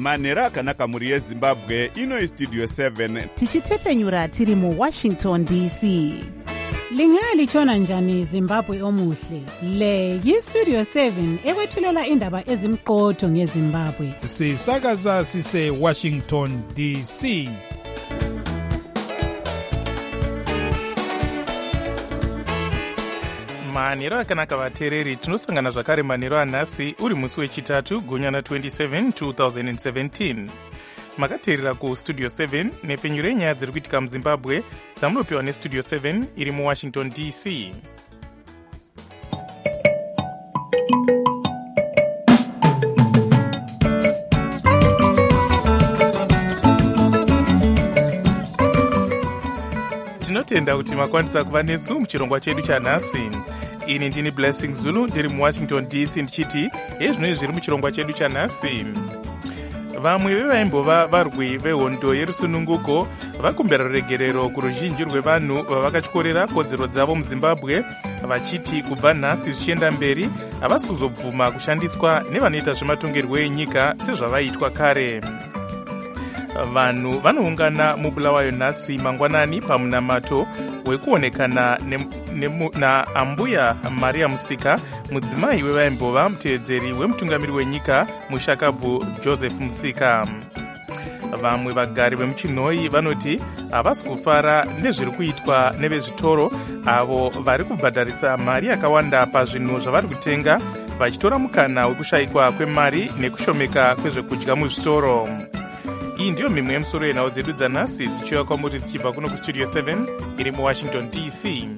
manhero akanaka mhuri yezimbabwe. Ino istudio 7 tichitefenyura tiri muWashington DC. Lingalitshona njani Zimbabwe omuhle? Le yistudio 7 ekwethulela indaba ezimqotho ngeZimbabwe. Sisakaza sise Washington DC. Manhero akanaka vateereri, tinosangana zvakare manhero anhasi uri musi wechitatu gunyana 27 2017. Makateerera kustudio 7 nepfenyuro yenyaya dziri kuitika muZimbabwe dzamunopiwa nestudio 7 iri muWashington DC. Tinotenda kuti makwanisa kuva nesu muchirongwa chedu chanhasi. Ini ndini Blessing Zulu ndiri muWashington DC ndichiti ezvinoi zviri muchirongwa chedu chanhasi. Vamwe vevaimbova varwi vehondo yerusununguko vakumbira ruregerero kuruzhinji rwevanhu vavakatyorera kodzero dzavo muZimbabwe vachiti kubva nhasi zvichienda mberi havasi kuzobvuma kushandiswa nevanoita zvematongerwo enyika sezvavaitwa kare. Vanhu vanoungana mubulawayo nhasi mangwanani pamunamato wekuonekana naambuya Maria Musika, mudzimai wevaimbova mutevedzeri wemutungamiri wenyika mushakabvu Joseph Musika. Vamwe vagari vemuchinhoi vanoti havasi kufara nezviri kuitwa nevezvitoro avo vari kubhadharisa mari yakawanda pazvinhu zvavari kutenga vachitora mukana wekushayikwa kwemari nekushomeka kwezvekudya muzvitoro. Iyi ndiyo mimwe yemusoro yenhau dzedu dzanhasi dzichiuya kwamuri dzichibva kuno kustudio 7 iri muWashington DC.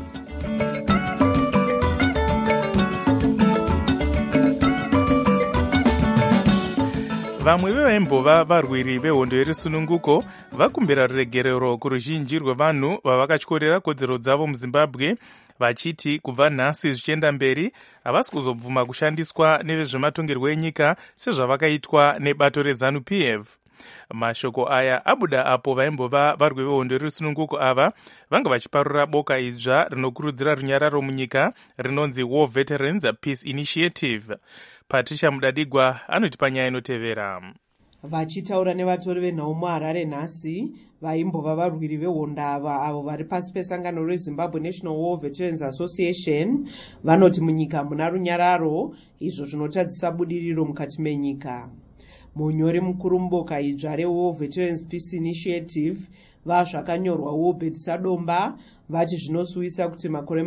Vamwe vevaimbova varwiri vehondo yerusununguko vakumbira ruregerero kuruzhinji rwevanhu vavakatyorera kodzero dzavo muZimbabwe vachiti kubva nhasi zvichienda mberi havasi kuzobvuma kushandiswa nevezvematongerwo enyika sezvavakaitwa nebato reZANU-PF. Mashoko aya abuda apo vaimbova varwi vehondo yerusununguko ava vanga vachiparura boka idzva rinokurudzira runyararo munyika rinonzi War Veterans Peace Initiative. Patricia Mudadigwa anoti panyaya inotevera. Vachitaura nevatori venhau muHarare nhasi, vaimbova varwiri vehondo ava avo vari pasi pesangano reZimbabwe National War Veterans Association vanoti munyika muna runyararo, izvo zvinotadzisa budiriro mukati menyika. Munyori mukuru muboka idzva reWar Veterans Peace Initiative vazvakanyorwa Obed Sadomba vati zvinosuwisa kuti makore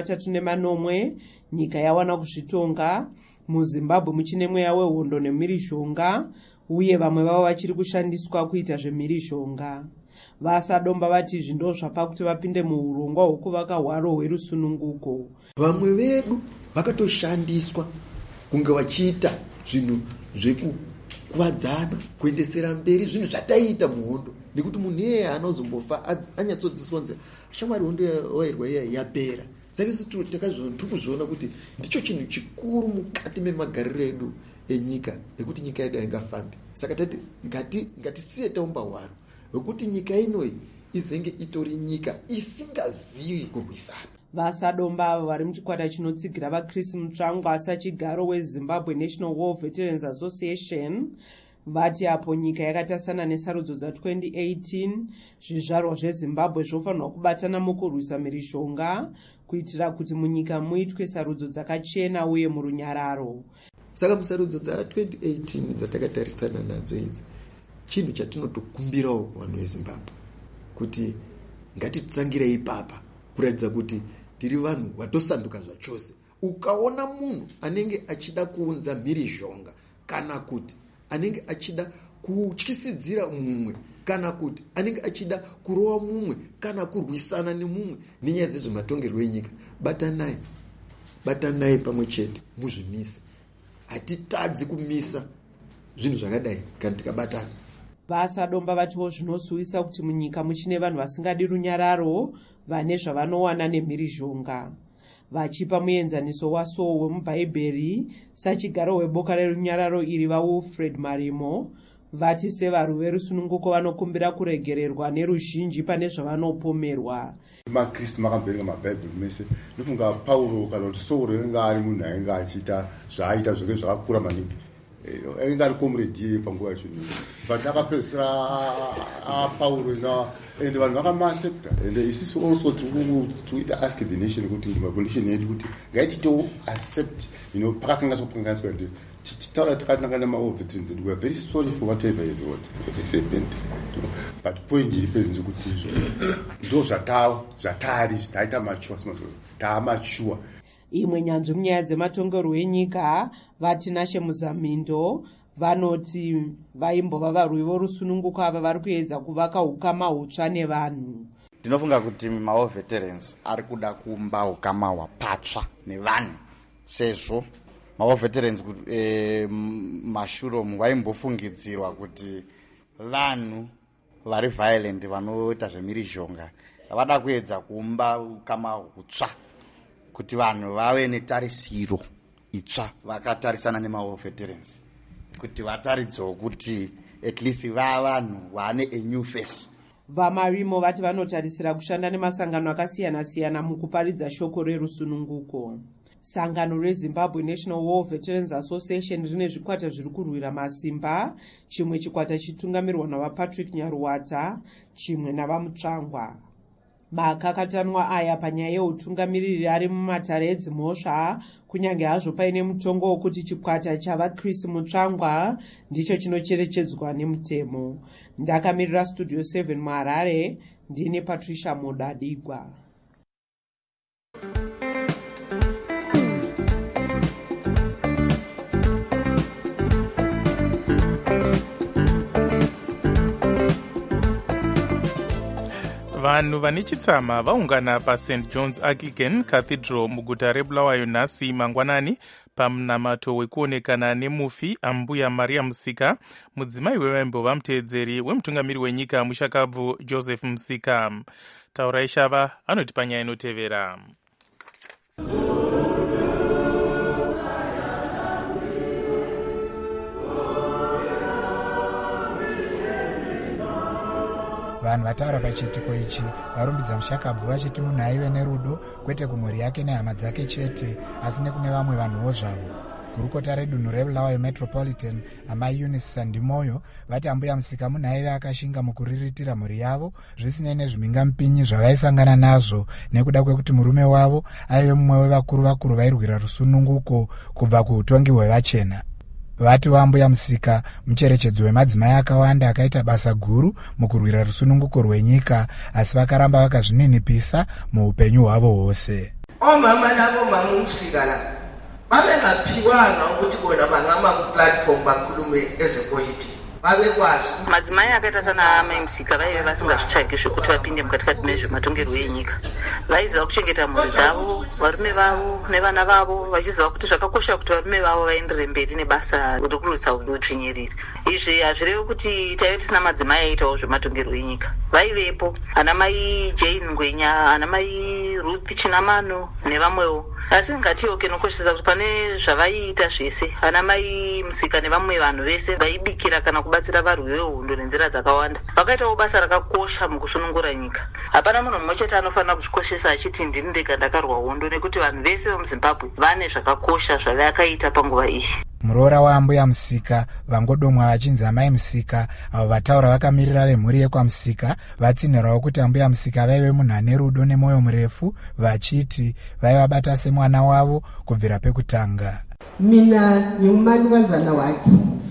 34 nyika yawana kuzvitonga, muZimbabwe muchine mweya wehondo nemhirizhonga, uye vamwe vavo vachiri kushandiswa kuita zvemhirizhonga. VaSadomba vati izvi ndo zvapa kuti vapinde muurongwa hwekuvaka hwaro hwerusununguko. Vamwe vedu vakatoshandiswa kunge vachiita zvinhu zvekukuvadzana, kuendesera mberi zvinhu zvataita muhondo, nekuti munhu iyeye anozombofa anyatsodziswa shamwari hondo yawairwa yapera. Saka tikazviona kuti ndicho chinhu chikuru mukati memagariro edu enyika ekuti nyika yedu haingafambi. Saka tati ngatisiye taumba hwaro hwekuti nyika inoi izenge itori nyika isingazivi kurwisana. VaSadomba avo vari muchikwata chinotsigira vaChris Mutsvangwa sachigaro weZimbabwe National War Veterans Association vati apo nyika yakatasana nesarudzo dza2018 zvizvarwa zveZimbabwe zvofanirwa kubatana mukurwisa mhirizhonga kuitira kuti munyika muitwe sarudzo dzakachena uye murunyararo. Saka musarudzo dza2018 dzatakatarisana nadzo idzi, chinhu chatinotokumbirawo kuvanhu veZimbabwe kuti ngatitangire ipapa kuratidza kuti tiri vanhu vatosanduka zvachose. Ukaona munhu anenge achida kuunza mhirizhonga kana kuti anenge achida kutyisidzira mumwe kana kuti anenge achida kurova mumwe kana kurwisana nemumwe nenyaya dzezvematongerwo enyika, batanai pamwe chete muzvimise. Hatitadzi kumisa zvinhu zvakadai kana tikabatana. VaSadomba vatiwo zvinosuwisa kuti munyika muchine vanhu vasingadi runyararo vane zvavanowana nemhirizhonga. Vachipa muenzaniso waSaul wemubhaibheri sachigaro weboka rerunyararo iri vaWilfred Marimo vati sevarwi verusununguko vanokumbira kuregererwa neruzhinji pane zvavanopomerwa. maKristu makamverenga mabhaibheri mese ndofunga Paulo kana kuti Saul ainge ari munhu ainge achiita zvaaita zvake zvakakura maningi ainge ari comrade panguva yacho but akapedzisira apauro and vanhu vakamaaccepta and isisu also to ask the nation kuti macondition yedu kuti ngaititewo accept pakatanga sokukanganiswa ndi titaura tikatinanga nemaall veterans edu we are very sorry for whatever has happened but point iri penzi kuti izvo ndo zvatari zvitaita machuwa taamachuwa. Imwe nyanzvi munyaya dzematongero enyika vatinashe muzamindo vanoti vaimbova varwi vorusununguko ava vari kuedza kuvaka ukama hutsva nevanhu. Ndinofunga kuti maall veterans ari kuda kuumba ukama hwapatsva nevanhu sezvo maall veterans mashuromu vaimbofungidzirwa kuti vanhu vari violent vanoita zvemirizhonga. Vada kuedza kuumba ukama hutsva kuti vanhu vave netarisiro itsva vakatarisana nemaall veterans kuti vataridzewo kuti at least vanhu vane a new face. Vamarimo vati vanotarisira kushanda nemasangano akasiyana-siyana mukuparidza shoko rerusununguko. Sangano reZimbabwe National War Veterans Association rine zvikwata zviri kurwira masimba, chimwe chikwata chitungamirwa navaPatrick Nyaruwata, chimwe navaMutsvangwa. Makakatanwa aya panyaya yeutungamiriri ari mumatare edzimhosva, kunyange hazvo paine mutongo wokuti chikwata chavaChris Mutsvangwa ndicho chinocherechedzwa nemutemo. Ndakamirira Studio 7 muHarare, ndine Patricia Modadigwa. Vanhu vane chitsama vaungana paSt John's Anglican Cathedral muguta reBulawayo nhasi mangwanani pamunamato wekuonekana nemufi ambuya Maria Musika, mudzimai wevaimbova muteedzeri wemutungamiri wenyika mushakabvu Joseph Musika. Taurai Shava anoti panyaya inotevera. Vanhu vataura pachiitiko ichi varumbidza mushakabvu vachiti munhu aive nerudo kwete kumhuri yake nehama dzake chete asi nekune vamwe vanhuwo zvavo. Gurukota redunhu reBulawayo Metropolitan amai Eunice Sandimoyo vati ambuya Musika munhu aive akashinga mukuriritira mhuri yavo zvisinei nezvimingamupinyi zvavaisangana nazvo nekuda kwekuti murume wavo aive mumwe wevakuru vairwira rusununguko kubva kuutongi hwevachena. Vati vambuya Musika mucherechedzo wemadzimai akawanda akaita basa guru mukurwira rusununguko rwenyika asi vakaramba vakazvininipisa muupenyu hwavo hwose. Omama navo mama Musika vavengapiwanga ukuthi bona vangama kuplatform bakhulume ezepolitiki. Madzimai akaita sana amai Musika vaive vasingazvitsvagi zvekuti vapinde mukatikati mezvematongerwo enyika. Vaiziva kuchengeta mhuri dzavo, varume vavo nevana vavo, vachiziva kuti zvakakosha kuti varume vavo vaenderere mberi nebasa rekurwisa udzvinyiriri. Izvi hazvirevi kuti taive tisina madzimai aitawo zvematongerwo enyika. Vaivepo anamai Jane Ngwenya, anamai Ruth Chinamano nevamwewo. Asi ngatiwo kenokoshesa kuti pane zvavaiita zvese anamai Musika nevamwe vanhu vese vaibikira kana kubatsira varwi vehondo nenzira dzakawanda. Vakaitawo basa rakakosha mukusunungura nyika. Hapana munhu mumwe chete anofanira kuzvikoshesa achiti ndini ndega ndakarwa hondo nekuti vanhu vese vemuZimbabwe vane zvakakosha zvavakaita panguva iyi. Muroora waambuya Musika vangodomwa vachinzi amai Musika avo vataura vakamirira vemhuri yekwaMusika vatsinhirawo kuti ambuya Musika vaive munhu ane rudo nemwoyo murefu vachiti vaivabata semwana wavo kubvira pekutanga. Mina nyomumanikazana wake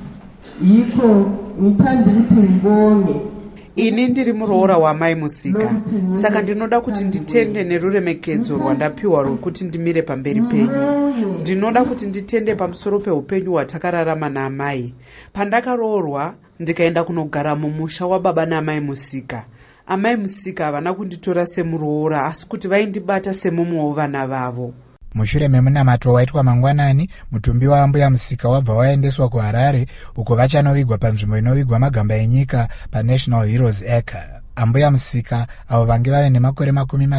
yiko ngithanda ukuthi ngibonge. Ini ndiri muroora wamai Musika, saka ndinoda kuti nditende neruremekedzo rwandapiwa rwekuti ndimire pamberi penyu. Ndinoda kuti nditende pamusoro peupenyu hwatakararama naamai. Pandakaroorwa ndikaenda kunogara mumusha wababa naamai Musika. Amai Musika havana kunditora semuroora asi kuti vaindibata semumwe wevana vavo. Mushure memunamato waitwa mangwanani, mutumbi waambuya Musika wabva waendeswa kuHarare uko vachanovigwa panzvimbo inovigwa magamba enyika paNational Heroes Acre. Ambuya Musika avo vange vave nemakore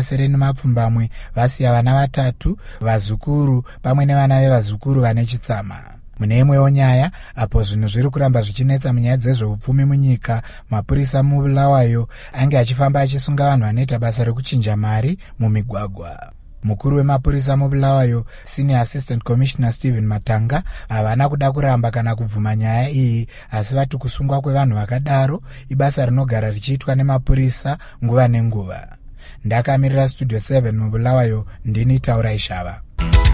80 vasiya vana 3, vazukuru pamwe nevana vevazukuru vane chitsama. Mune imwewo nyaya apo zvinhu zviri kuramba zvichinetsa munyaya dzezveupfumi munyika, mapurisa muBulawayo ange achifamba achisunga vanhu vanoita basa rekuchinja mari mumigwagwa. Mukuru wemapurisa mubulawayo Senior Assistant Commissioner Stephen Matanga havana kuda kuramba kana kubvuma nyaya iyi, asi vati kusungwa kwevanhu vakadaro ibasa rinogara richiitwa nemapurisa nguva nenguva. Ndakamirira Studio 7 mubulawayo, ndini Taura Ishava.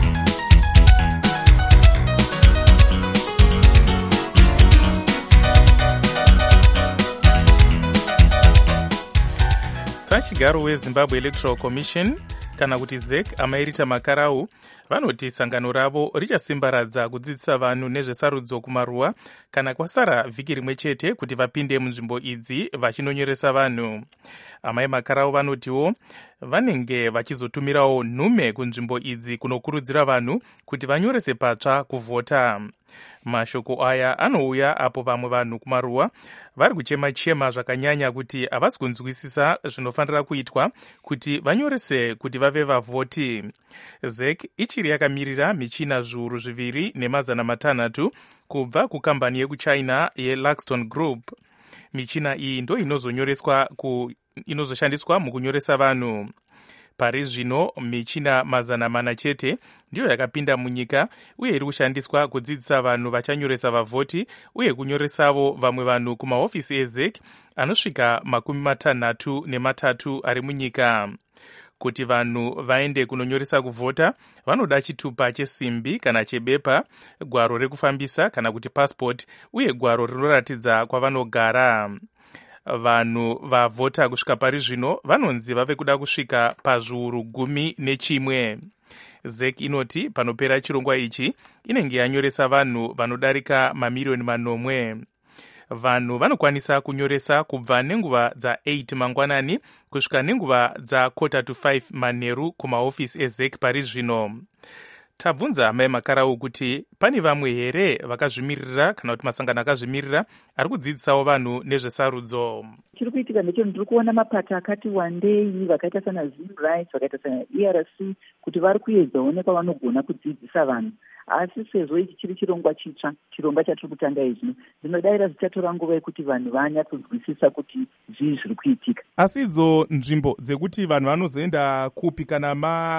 Sachigaro weZimbabwe Electoral Commission kana kuti ZEC amairita makarau vanoti sangano ravo richasimbaradza kudzidzisa vanhu nezvesarudzo kumaruwa kana kwasara vhiki rimwe chete kuti vapinde munzvimbo idzi vachinonyoresa vanhu. Amai makarau vanotiwo vanenge vachizotumirawo nhume kunzvimbo idzi kunokurudzira vanhu kuti vanyorese patsva kuvhota. Mashoko aya anouya apo vamwe vanhu kumaruwa vari kuchema-chema zvakanyanya kuti havasi kunzwisisa zvinofanira kuitwa kuti vanyorese kuti vave vavhoti. ZEC ichiri yakamirira michina zviuru 2,600 kubva kukambani yekuchina yeLaxton Group. Michina iyi ndo inozoshandiswa mukunyoresa vanhu. Pari zvino michina 400 chete ndiyo yakapinda munyika uye iri kushandiswa kudzidzisa vanhu vachanyoresa vavhoti uye kunyoresavo vamwe vanhu kumahofisi eZEC anosvika 63 ari munyika. Kuti vanhu vaende kunonyoresa kuvhota vanoda chitupa chesimbi kana chebepa, gwaro rekufambisa kana kuti passport uye gwaro rinoratidza kwavanogara. Vanhu vavhota kusvika pari zvino vanonzi vave kuda kusvika pazviuru 11. ZEC inoti panopera chirongwa ichi inenge yanyoresa vanhu vanodarika mamiliyoni 9. Vanhu vanokwanisa kunyoresa kubva nenguva dza8 mangwanani kusvika nenguva dza4:45 manheru kumahofisi eZEC pari zvino. Tabvunza mai makarau kuti pane vamwe here vakazvimirira kana kuti masangano akazvimirira ari kudzidzisawo vanhu nezvesarudzo. Chiri kuitika ndechoti ndiri kuona mapato akati wandei vakaita sana ZimRights vakaita sana ERC kuti vari kuedzawo nepavanogona kudzidzisa vanhu. Asi sezvo ichi chiri chirongwa chitsva, chirongwa chatiri kutanga izvi, ndinodayira zvichatora nguva yekuti vanhu vanyatsokunzwisisa kuti zvii zviri kuitika. Asi idzo nzvimbo dzekuti vanhu vanozoenda kupi kana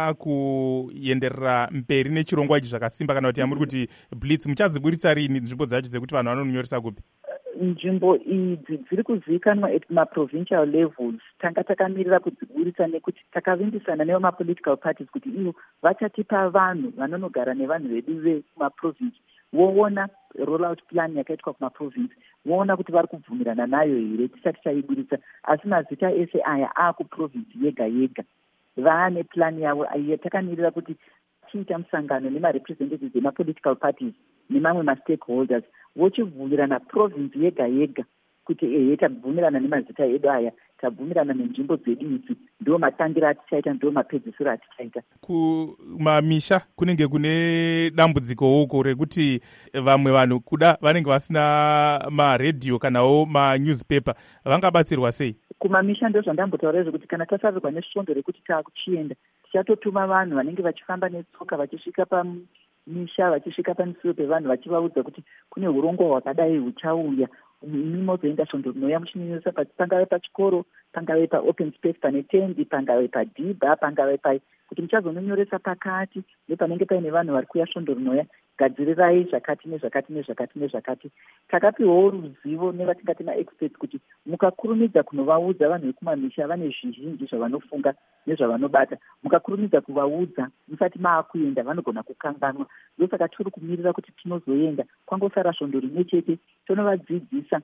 makuenderera mberi nechirongwa ichi zvakasimba kana kuti yamuri kuti blitz, muchadziburitsa rini nzvimbo dzacho dzekuti vanhu vanonyoresa kupi? Nzvimbo idzi dziri kuzivikanwa at ma-provincial levels. Tanga takamirira kudziburitsa nekuti takavimbisana nevama-political parties kuti ivo vachatipa vanhu vanonogara nevanhu vedu vekumaprovince voona rollout plan yakaitwa kumaprovince, voona kuti vari kubvumirana nayo here tisati taiburitsa. Asi mazita ese aya akuprovince yega yega vaane plan yavo. Takamirira kuti tiita musangano nemarepresentatives ema-political parties nemamwe ma-stakeholders vochibvumirana province yega yega kuti tabvumirana nemazita edu aya, tabvumirana nenzvimbo dzedu idzi, ndo matangira atichaita, ndo mapedzisiro atichaita. Kumamisha kunenge kune dambudziko uko rekuti vamwe vanhu kuda vanenge vasina maredhiyo kanawo manewspaper vangabatsirwa sei? Kumamisha ndo zvandambotaura zvekuti kana tasarirwa nesvondo rekuti taakuchienda tichatotuma vanhu vanenge vachifamba netsoka vachisvika pamisha, vachisvika pamusiro pevanhu vachivaudza kuti kune urongwa hwakadai huchauya, imi mozoenda svondo rinoya muchinyoresa pangave pachikoro, pangave paopen space pane tendi, pangave padhibha, pangave kuti muchazononyoresa pakati nepanenge paine vanhu vari kuya svondo rinoya, gadzirirai zvakati nezvakati nezvakati nezvakati. Takapiwawo ruzivo nevatingati maexperts kuti mukakurumidza kunovaudza vanhu vekumamisha vane zvizhinji zvavanofunga nezvavanobata, mukakurumidza kuvaudza musati maakuenda vanogona kukanganwa. Ndosaka tiri kumirira kuti tinozoenda kwangosara svondo rimwe chete tonovadzidzisa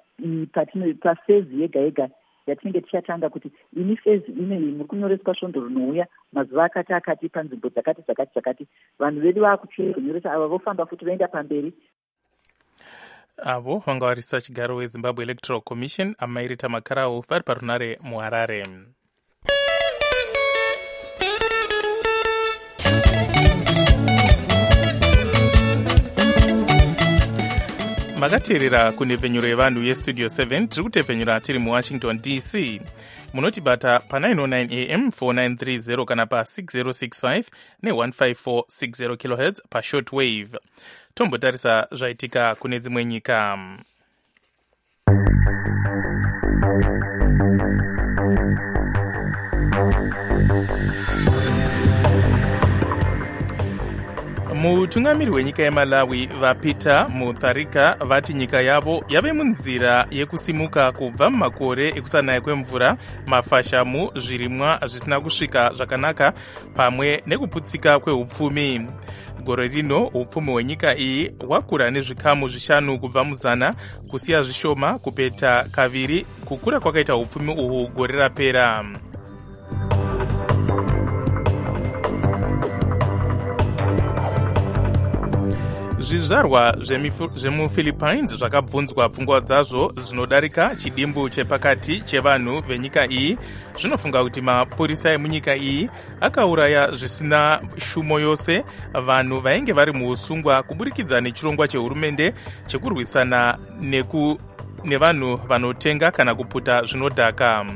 pafezi yega yega yatinenge tichatanga kuti ini fezi ine muri kunyoreswa svondo rinouya mazuva akati panzvimbo dzakati. Vanhu vedu vakuchironyoresa ava vofamba futi vaenda pamberi. Avo vanga vari sachigaro weZimbabwe Electoral Commission amairita makarau vari parunare muHarare. Makateerera kunepfenyuro yevanhu yestudio 7 tiri kutepfenyura tiri muWashington DC. Munotibata pa909 AM 4930 kana pa6065 ne15460 kHz pashortwave. Tombotarisa zvaitika kune dzimwe nyika. mutungamiri wenyika yeMalawi vaPeter Mutharika vati nyika yavo yave munzira yekusimuka kubva mumakore ekusanaya kwemvura, mafashamu, zvirimwa zvisina kusvika zvakanaka pamwe nekuputsika kweupfumi. Gore rino upfumi hwenyika iyi hwakura nezvikamu 5 kubva muzana, kusiya zvishoma kupeta kaviri kukura kwakaita upfumi uhu gore rapera. Zvizvarwa zvemuPhilippines zvakabvunzwa pfungwa dzazvo zvinodarika chidimbu chepakati chevanhu venyika iyi. Zvinofunga kuti mapurisa emunyika iyi akauraya zvisina shumo yose vanhu vainge vari muusungwa kuburikidza nechirongwa chehurumende chekurwisana nevanhu vanotenga kana kuputa zvinodhaka.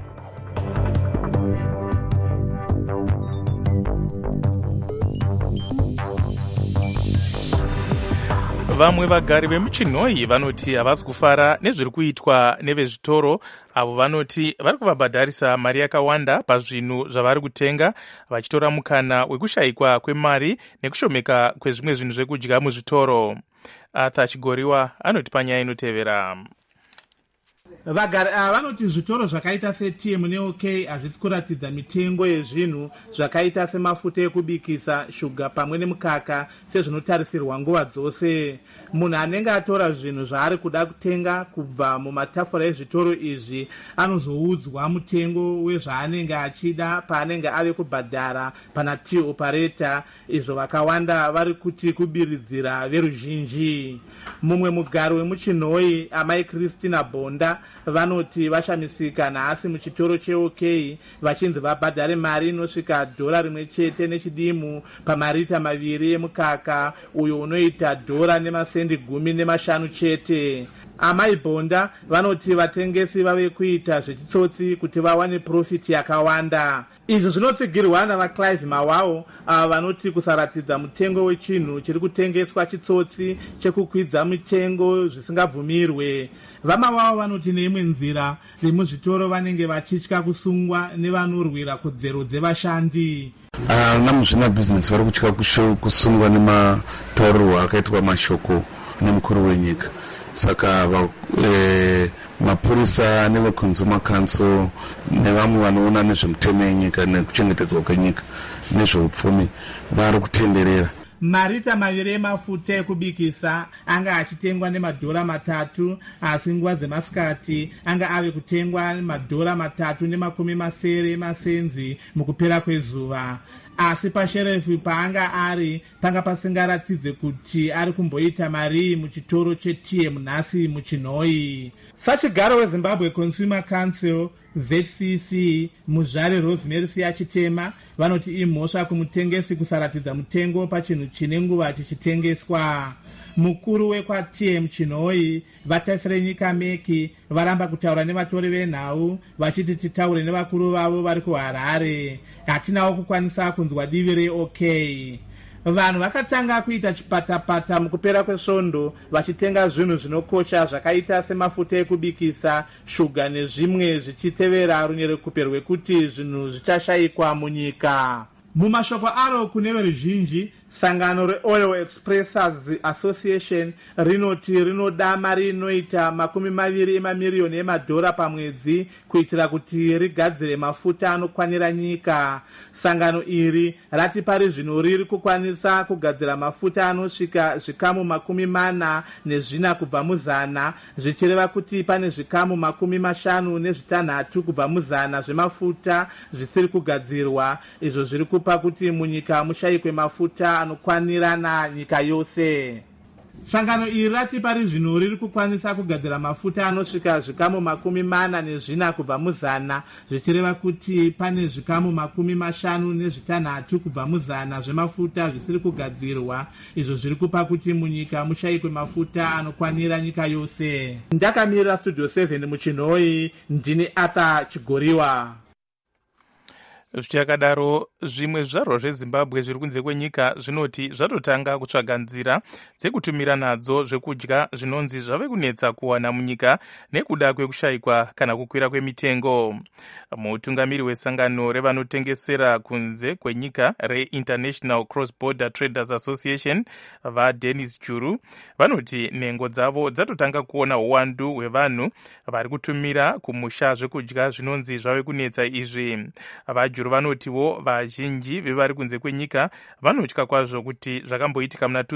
Vamwe vagari vemuChinhoyi vanoti havasi kufara nezviri kuitwa nevezvitoro, avo vanoti vari kuvabhadharisa mari yakawanda pazvinhu zvavari kutenga, vachitora mukana wekushayikwa kwemari nekushomeka kwezvimwe zvinhu zvekudya muzvitoro. Arthur Chigoriwa anoti panyaya inotevera. Vagari ava vanoti zvitoro zvakaita seTM neOK hazvisi kuratidza mitengo yezvinhu zvakaita semafuta ekubikisa, shuga pamwe nemukaka sezvinotarisirwa nguva dzose. Munhu anenge atora zvinhu zvaari kuda kutenga kubva mumatafura ezvitoro izvi anozoudzwa mutengo wezvaanenge achida paanenge ave kubhadhara pana till operator, izvo vakawanda vari kuti kubiridzira veruzhinji. Mumwe mugari wemuChinhoyi, amai Christina Bonda, vanoti vashamisika nhasi muchitoro cheOK vachinzi vabhadhare mari inosvika $1 nechidimu pamarita 2 emukaka, uyo unoita $10.15 chete. Amai Bonda vanoti vatengesi vave kuita zvechitsotsi kuti vawane profiti yakawanda. Izvi zvinotsigirwa navaClive Mawawo, ava vanoti kusaratidza mutengo wechinhu chiri kutengeswa chitsotsi chekukwidza mitengo zvisingabvumirwe. VaMawawo vanoti neimwe nzira vemuzvitoro vanenge vachitya kusungwa nevanorwira kodzero dzevashandi. Namuzvina business vari kutya kusungwa nematauriro akaitwa mashoko nemukuru wenyika. Saka mapurisa neveconsumer council nevamwe vanoona nezvemutemo yenyika nekuchengetedzwa kwenyika nezveupfumi vari kutenderera. Marita 2 emafuta ekubikisa anga achitengwa $3, asi nguva dzemasikati anga ave kutengwa $3.70 emasenzi mukupera kwezuva. Asi pasherefu paanga ari panga pasingaratidze kuti ari kumboita mari muchitoro cheTM nhasi muChinhoyi. Sachigaro weZimbabwe Consumer Council ZCC muzvare Rosemary Siyachitema vanoti imhosva kumutengesi kusaratidza mutengo pachinhu chine nguva chichitengeswa. Mukuru wekwaTM Chinhoyi vatafire nyika Meki varamba kutaura nevatori venhau vachiti titaure nevakuru vavo vari kuHarare, hatinawo kukwanisa kunzwa divi reOK. Vanhu vakatanga kuita chipatapata mukupera kwesvondo vachitenga zvinhu zvinokosha zvakaita semafuta ekubikisa, shuga nezvimwe zvichitevera runyerekupe rwekuti zvinhu zvichashayikwa munyika. Mumashoko aro kune veruzhinji, sangano reOil Expressers Association rinoti rinoda mari inoita $20 mamiliyoni pamwedzi kuitira kuti rigadzire mafuta anokwanira nyika. Sangano iri rati pari zvino riri kukwanisa kugadzira mafuta anosvika zvikamu 44 kubva muzana, zvichireva kuti pane zvikamu 56 kubva muzana zvemafuta zvisiri kugadzirwa, izvo zviri kupa kuti munyika mushayikwe mafuta anokwanirana nyika yose. Sangano iri rati pari zvino riri kukwanisa kugadzira mafuta anosvika zvikamu 44 kubva muzana, zvichireva kuti pane zvikamu 56 kubva muzana zvemafuta zvisiri kugadzirwa, izvo zviri kupa kuti munyika mushayikwe mafuta anokwanira nyika yose. Ndakamirira Studio 7 muChinhoyi, ndini Arthur Chigoriwa. Zvichakadaro, zvimwe zvizvarwa zvezimbabwe zviri kunze kwenyika zvinoti zvatotanga kutsvaga nzira dzekutumira nadzo zvekudya zvinonzi zvave kunetsa kuwana munyika nekuda kwekushayikwa kana kukwira kwemitengo. Mutungamiri wesangano revanotengesera kunze kwenyika reInternational Cross-Border Traders Association vaDennis Juru vanoti nhengo dzavo dzatotanga kuona uwandu hwevanhu vari kutumira kumusha zvekudya zvinonzi zvave kunetsa izvi. VaJuru vanotiwo vazhinji vevari kunze kwenyika vanotya kwazvo kuti zvakamboitika muna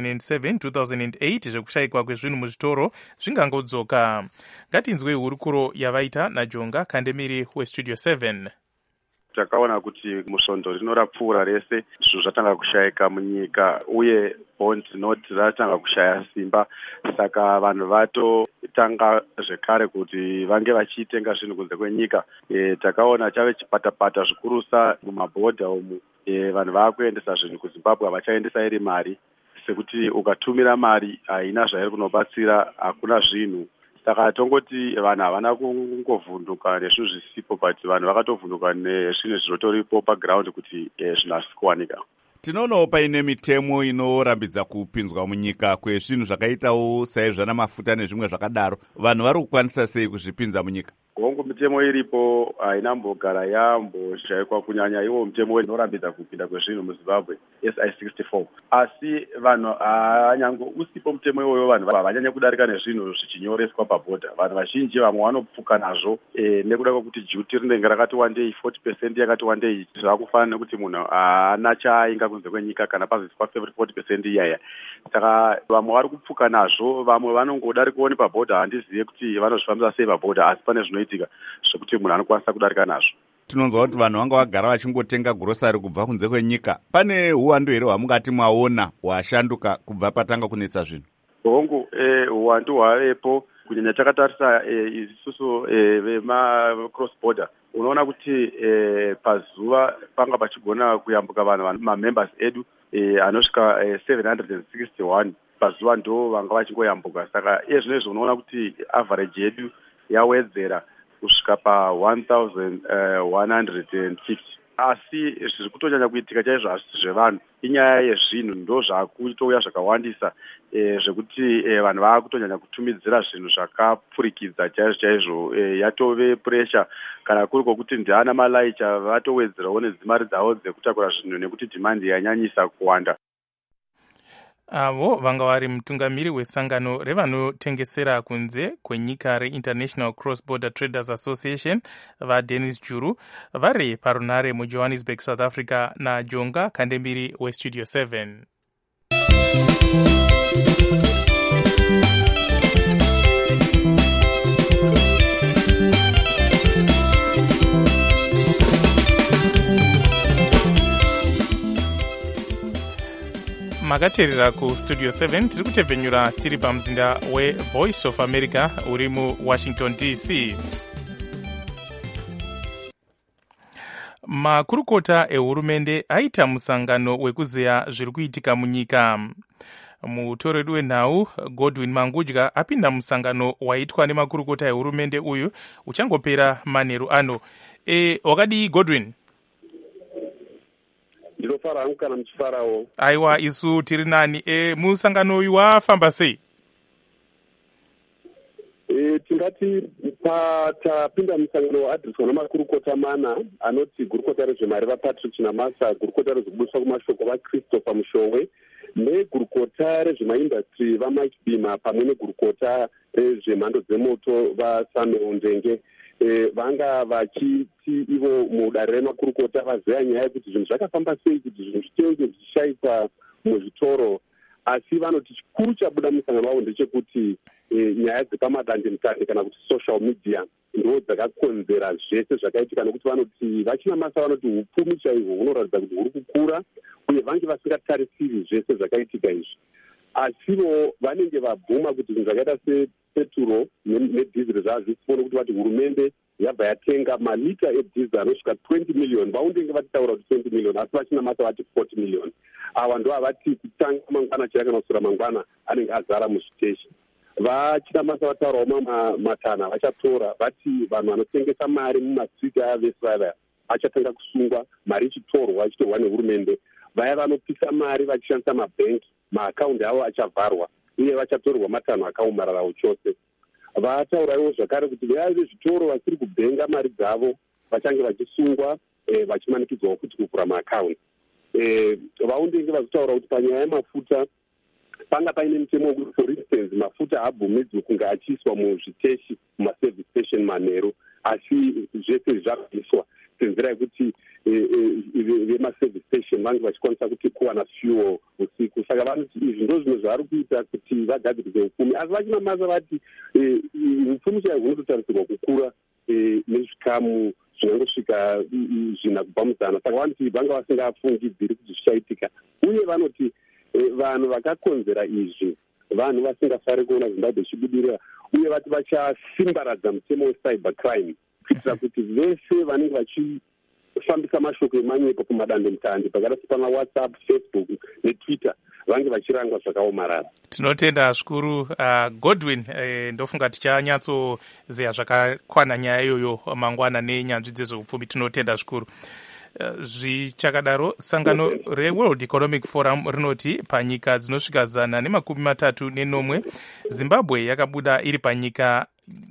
2007-2008 zvekushayikwa kwezvinhu muzvitoro zvingangodzoka. Ngatinzwei hurukuro yavaita naJonga Kandemiri weStudio 7. Takaona kuti musvondo rinorapfuura rese zvinhu zvatanga kushayika munyika uye bond note ratanga kushaya simba, saka vanhu vatotanga zvekare kuti vange vachitenga zvinhu kunze kwenyika. Takaona chave chipatapata zvikurusa mumabhodha umu. Vanhu vakuendesa zvinhu kuZimbabwe havachaendesa iri mari, sekuti ukatumira mari haina zvairi kunobatsira, hakuna zvinhu. Saka tongoti vanhu havana kungovhunduka nezvinhu zvisipo, but vanhu vakatovhunduka nezvinhu zvinotoripo paground kuti zvinhu hazvisi kuwanika. Tinoonawo paine mitemo inorambidza kupinzwa munyika kwezvinhu zvakaitawo saizvana mafuta nezvimwe zvakadaro. Vanhu vari kukwanisa sei kuzvipinza munyika? Hongu mitemo iripo hainambogara yamboshayikwa, kunyanya iwo mutemo inorambidza kupinda kwezvinhu muZimbabwe SI64. Asi vanhu hanyango usipo mutemo iwoyo, vanhu havanyanya kudarika nezvinhu zvichinyoreswa pabhodha. Vanhu vazhinji vamwe vanopfuka nazvo nekuda kwekuti duty rinenge rakati wandei, 40% yakati wandei. Zvakufanira nekuti munhu haana chaainga kunze kwenyika kana pazoiswa 40% iyaya. Saka vamwe vari kupfuka nazvo, vamwe vanongodarikawo pabhodha. Handizive kuti vanozvifambisa sei pabhodha, asi pane zvinoitika zvekuti munhu anokwanisa kudarika nazvo. Tinonzwa kuti vanhu vanga vagara vachingotenga grosari kubva kunze kwenyika. Pane uwandu here hwamungati mwaona hwashanduka kubva patanga kunetsa zvinhu? Hongu, uwandu hwavepo. Kunyanya takatarisa isusu vema-cross border, unoona kuti pazuva panga pachigona kuyambuka vanhu mamembers edu anosvika 761 pazuva ndo vanga vachingoyambuka. Saka zvinezvi unoona kuti average yedu yawedzera kusvika pa1150. Asi zviri kutonyanya kuitika chaizvo hazvisi zvevanhu, inyaya yezvinhu ndo zvakutouya zvakawandisa, zvekuti vanhu vakutonyanya kutumidzira zvinhu zvakapfurikidza chaizvo. Yatove pressure kana kuri kwokuti ndiana malaicha vatowedzerawo nedzimari dzavo dzekutakura zvinhu nekuti demand yanyanyisa kuwanda. Avo vanga vari mutungamiri wesangano revanotengesera kunze kwenyika reInternational Cross-Border Traders Association vaDennis Juru vari parunare muJohannesburg, South Africa, naJonga Kandemiri weStudio 7. Makateerera kuStudio 7, tiri kutebvenyura tiri pamuzinda weVoice of America uri muWashington DC. Makurukota ehurumende aita musangano wekuzeya zviri kuitika munyika. Mutoro wedu wenhau Godwin Mangudya apinda musangano waitwa nemakurukota ehurumende uyu uchangopera manheru ano. Wakadii Godwin? Ndinofara hangu kana muchifarawo. Aiwa, isu tiri nani. Musangano uyu wafamba sei? Tingati tapinda musangano waadhiriswa namakurukota mana, anoti gurukota rezvemari vaPatrick Chinamasa, gurukota rezvekubudiswa kumashoko vaChristopher Mushongwe, negurukota rezvemaindastry vaMike Bima, pamwe negurukota rezvemhando dzemoto vaSamuel Ndenge. Vanga vachiti ivo mudare remakurukota vazeya nyaya yekuti zvinhu zvakafamba sei kuti zvinhu zvitenge zvichishayikwa muzvitoro. Asi vanoti chikuru chabuda musangano wavo ndechekuti nyaya dzepamadandemutande kana kuti social media ndo dzakakonzera zvese zvakaitika, nekuti vanoti vaChinamasa vanoti upfumi chaihwo hunoratidza kuti huri kukura uye vange vasingatarisiri zvese zvakaitika izvi. Asivo vanenge vabvuma kuti zvinhu zvakaita sepeturo nedhiziri zvazvisipo, nekuti vati hurumende yabva yatenga malita edhiziri anosvika 20 million. Vaundenge vatitaura kuti 20 million, asi vaChinamasa vati 40 million. Ava ndo havati kutanga mangwana chaya kana kusura mangwana anenge azara muzviteshi. VaChinamasa vataurawo matana vachatora, vati vanhu vanotengesa mari mumaswiti aya vese vaya achatanga kusungwa, mari ichitorwa nehurumende. Vaya vanopisa mari vachishandisa mabhengi, maakaundi avo achavharwa uye vachatorerwa matanho akaomararawo chose. Vatauraiwo zvakare kuti vaya vezvitoro vasiri kubhenga mari dzavo vachange vachisungwa vachimanikidzwawo kuti kuvhura maakaundi. Vaundenge vachitaura kuti panyaya yemafuta panga paine mitemo wekuti for instance mafuta haabvumidzwi kunge achiiswa muzviteshi, mumaservice station manheru, asi zvese zvabviswa senzira yekuti vemaservice station vange vachikwanisa kuti kuwana fuel usiku. Saka vanoti izvi ndo zvinhu zvavari kuita kuti vagadzirise upfumi, asi vachinamasa vati upfumi chaiwo hunototarisirwa kukura nezvikamu zvinongosvika 4 kubva muzana. Saka vanoti vanga vasingafungidziri kuti zvichaitika, uye vanoti vanhu vakakonzera izvi vanhu vasingafari kuona Zimbabwe ichibudirira, uye vati vachasimbaradza mutemo wecyber crime kuitira kuti vese vanenge vachifambisa mashoko emanyepo kumadandemutande pakada sepana WhatsApp, Facebook neTwitter vange vachirangwa zvakaomarara. Tinotenda zvikuru Godwin. Ndofunga tichanyatsoziva zvakakwana nyaya iyoyo mangwana nenyanzvi dzezveupfumi. Tinotenda zvikuru. Zvichakadaro, sangano reWorld Economic Forum rinoti panyika dzinosvika 134 Zimbabwe yakabuda iri panyika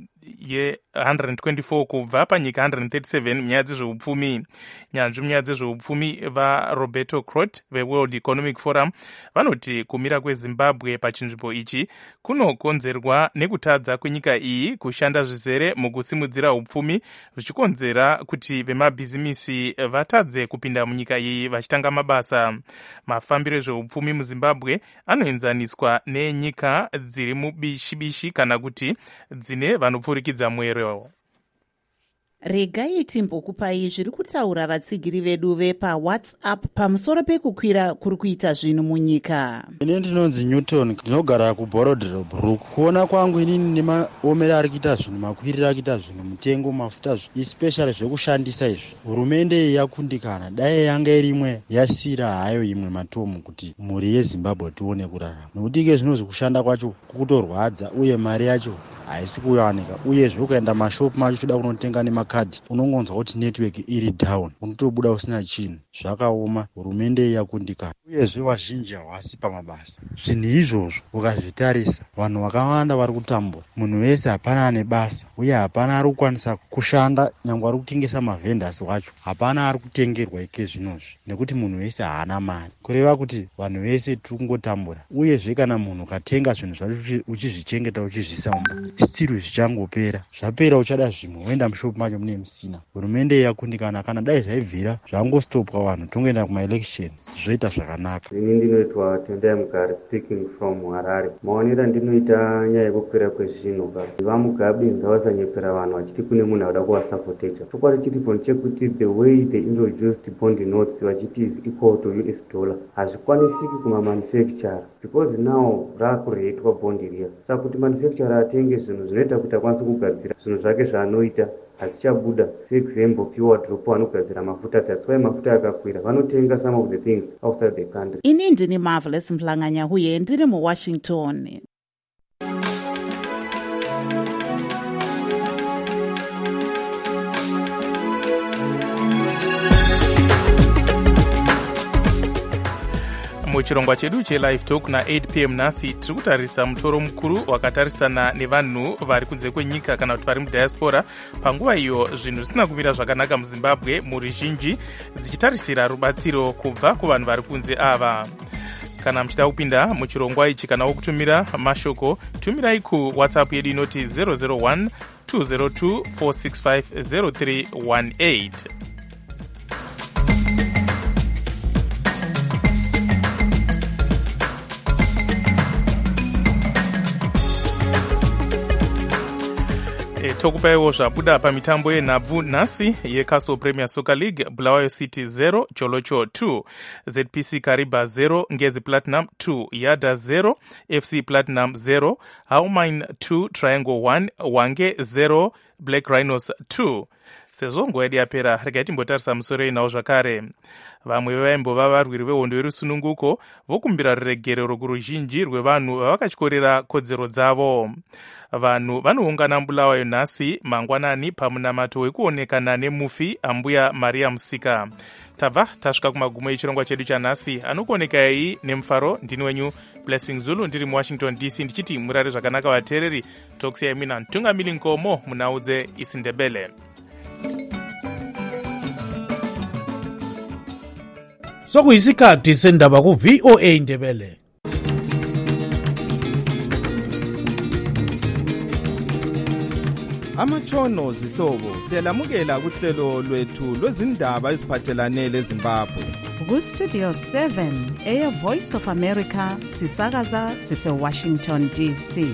ye124 kubva panyika 137 munyaya dzezveupfumi. Nyanzvi munyaya dzezveupfumi vaRoberto Crot veWorld Economic Forum vanoti kumira kweZimbabwe pachinzvimbo ichi kunokonzerwa nekutadza kwenyika iyi kushanda zvizere mukusimudzira upfumi, zvichikonzera kuti vemabhizimisi vatadze kupinda munyika iyi vachitanga mabasa. Mafambiro ezveupfumi muZimbabwe anoenzaniswa nenyika dziri mubishi-bishi kana kuti dzine vanopfurikidza mwero. Regai timbokupai zviri kutaura vatsigiri vedu vepaWhatsApp pamusoro pekukwira kuri kuita zvinhu munyika. Ine ndinonzi Newton, ndinogara kuBorodhero. Kuona kwangu inini nemaomero ari kuita zvinhu, makwiriro ari kuita zvinhu, mutengo mafuta especially zvekushandisa izvi, hurumende yakundikana. Dai yanga irimwe yasira hayo imwe matomu kuti mhuri yeZimbabwe tione kurarama, nokuti ike zvino zvekushanda kwacho kukutorwadza uye mari yacho haisi kuwanika. Uyezve ukaenda mashopu macho choda kunotenga nemakadhi unongonzwa kuti network iri down, unotobuda usina chinhu, zvakaoma. Hurumende yakundikana, uyezve vazhinji havasi pamabasa. Zvinhu izvozvo ukazvitarisa, vanhu vakawanda vari kutambura, munhu wese hapana ane basa, uye hapana ari kukwanisa kushanda, nyangwe ari kutengesa mavhendasi wacho hapana ari kutengerwa ike zvinozvi, nekuti munhu wese haana mari. Kureva kuti vanhu vese tiri kungotambura. Uyezve kana munhu ukatenga zvinhu zvacho uchizvichengeta uchizvisa mumba, still zvichangopera, zvapera uchada zvimwe woenda mushopu macho mune musina. Hurumende yakundikana, kana dai zvaibvira zvangostopwa vanhu tongoenda kumaelection zvoita zvakanaka. Ini ndinoitwa Tendai Mugari speaking from Harare. Maonera ndinoita nyaya yekukwira kwezvinhu vamugabe ngavasanyepera vanhu vachiti kune munhu anoda kuvasapoteta. Chokwadi chiripo ndechekuti the way they introduced bond notes vachiti is equal to US dollar hazvikwanisiki kumamanufacturer because now rakureitwa bondi riya. Saka kuti manufacturer atenge zvinhu zvinoita kuti akwanise kugadzira zvinhu zvake zvaanoita hazvichabuda. Seexample pure drop vanogadzira mafuta, that's why mafuta akakwira, vanotenga some of the things outside the country. Ini ndini Marvelous Mhlanganya huye ndiri muWashington. Muchirongwa chedu chelive talk na8 pm nhasi tiri kutarisa mutoro mukuru wakatarisana nevanhu vari kunze kwenyika kana kuti vari mudiaspora. Panguva iyo zvinhu zvisina kumira zvakanaka muZimbabwe, mhuri zhinji dzichitarisira rubatsiro kubva kuvanhu vari kunze ava. Kana muchida kupinda muchirongwa ichi kana wokutumira mashoko, tumirai kuWhatsApp yedu inoti 001 202 465 0318. Tokupaiwo zvabuda pamitambo yenhabvu nhasi yeCastle Premier Soccer League. Bulawayo City 0 Cholocho 2, ZPC Kariba 0 Ngezi Platinum 2, Yada 0 FC Platinum 0, Howmine 2 Triangle 1, Wange 0 Black Rhinos 2. sezvo nguva yedu yapera, regai timbotarisa musoro inawo zvakare. Vamwe vaimbova varwiri vehondo yerusununguko vokumbira ruregerero kuruzhinji rwevanhu vavakatyorera kodzero dzavo. Vanhu vanoungana Bulawayo nhasi mangwanani pamunamato wekuonekana nemufi ambuya Maria Musika. Tabva tasvika kumagumo echirongwa chedu chanhasi. Anokuonekai nemufaro ndini wenyu Blessing Zulu, ndiri muWashington DC, ndichiti murare zvakanaka vateereri. Tokusiyai mina Ntungamili Nkomo munaudze isiNdebele. Sokuyisikhathi sendaba ku-VOA Indebele. Amatshono zihlobo siyalamukela kuhlelo lwethu lwezindaba eziphathelane leZimbabwe. Ku-Studio 7 Air Voice of America sisakaza sise-Washington DC.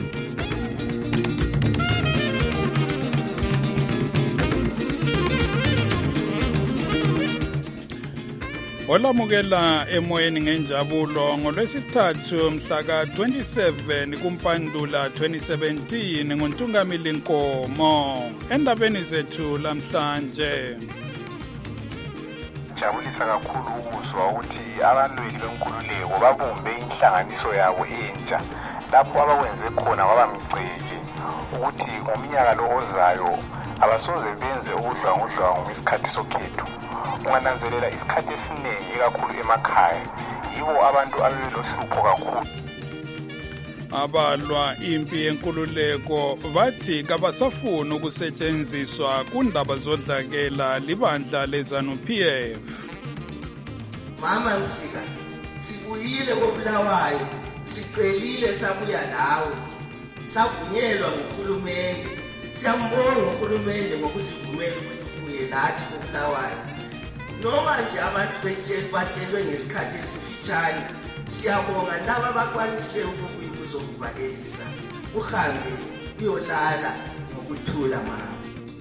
Olamukela emoyeni ngenjabulo ngolwesithathu mhla ka-27 kuMpandula 2017 nguNtungamili Nkomo. Endabeni zethu lamhlanje, jabulisa kakhulu ukuzwa ukuthi abalweli benkululeko babumbe inhlanganiso yabo entsha lapho abakwenze khona kwabamgceke ukuthi ngomnyaka lo ozayo abasoze benze ubudlwangudlwangu ngesikhathi sokhetho. Ungananzelela isikhathi esiningi kakhulu emakhaya yibo abantu abebelohlupho kakhulu. abalwa impi yenkululeko bathi kabasafuni ukusetshenziswa kundaba zodlakela libandla leZANU-PF. Mama Musika, sibuyile koBulawayo, sicelile sabuya lawe, savunyelwa nguhulumende. Siyambonga uHulumende ngokusivumela ukuthi ubuye lathi koBulawayo. Noma nje abantu batshelwe ngesikhathi esifitshane, siyabonga laba abakwanise ukubuya ukuzokuvalelisa. Uhambe uyolala ngokuthula mama.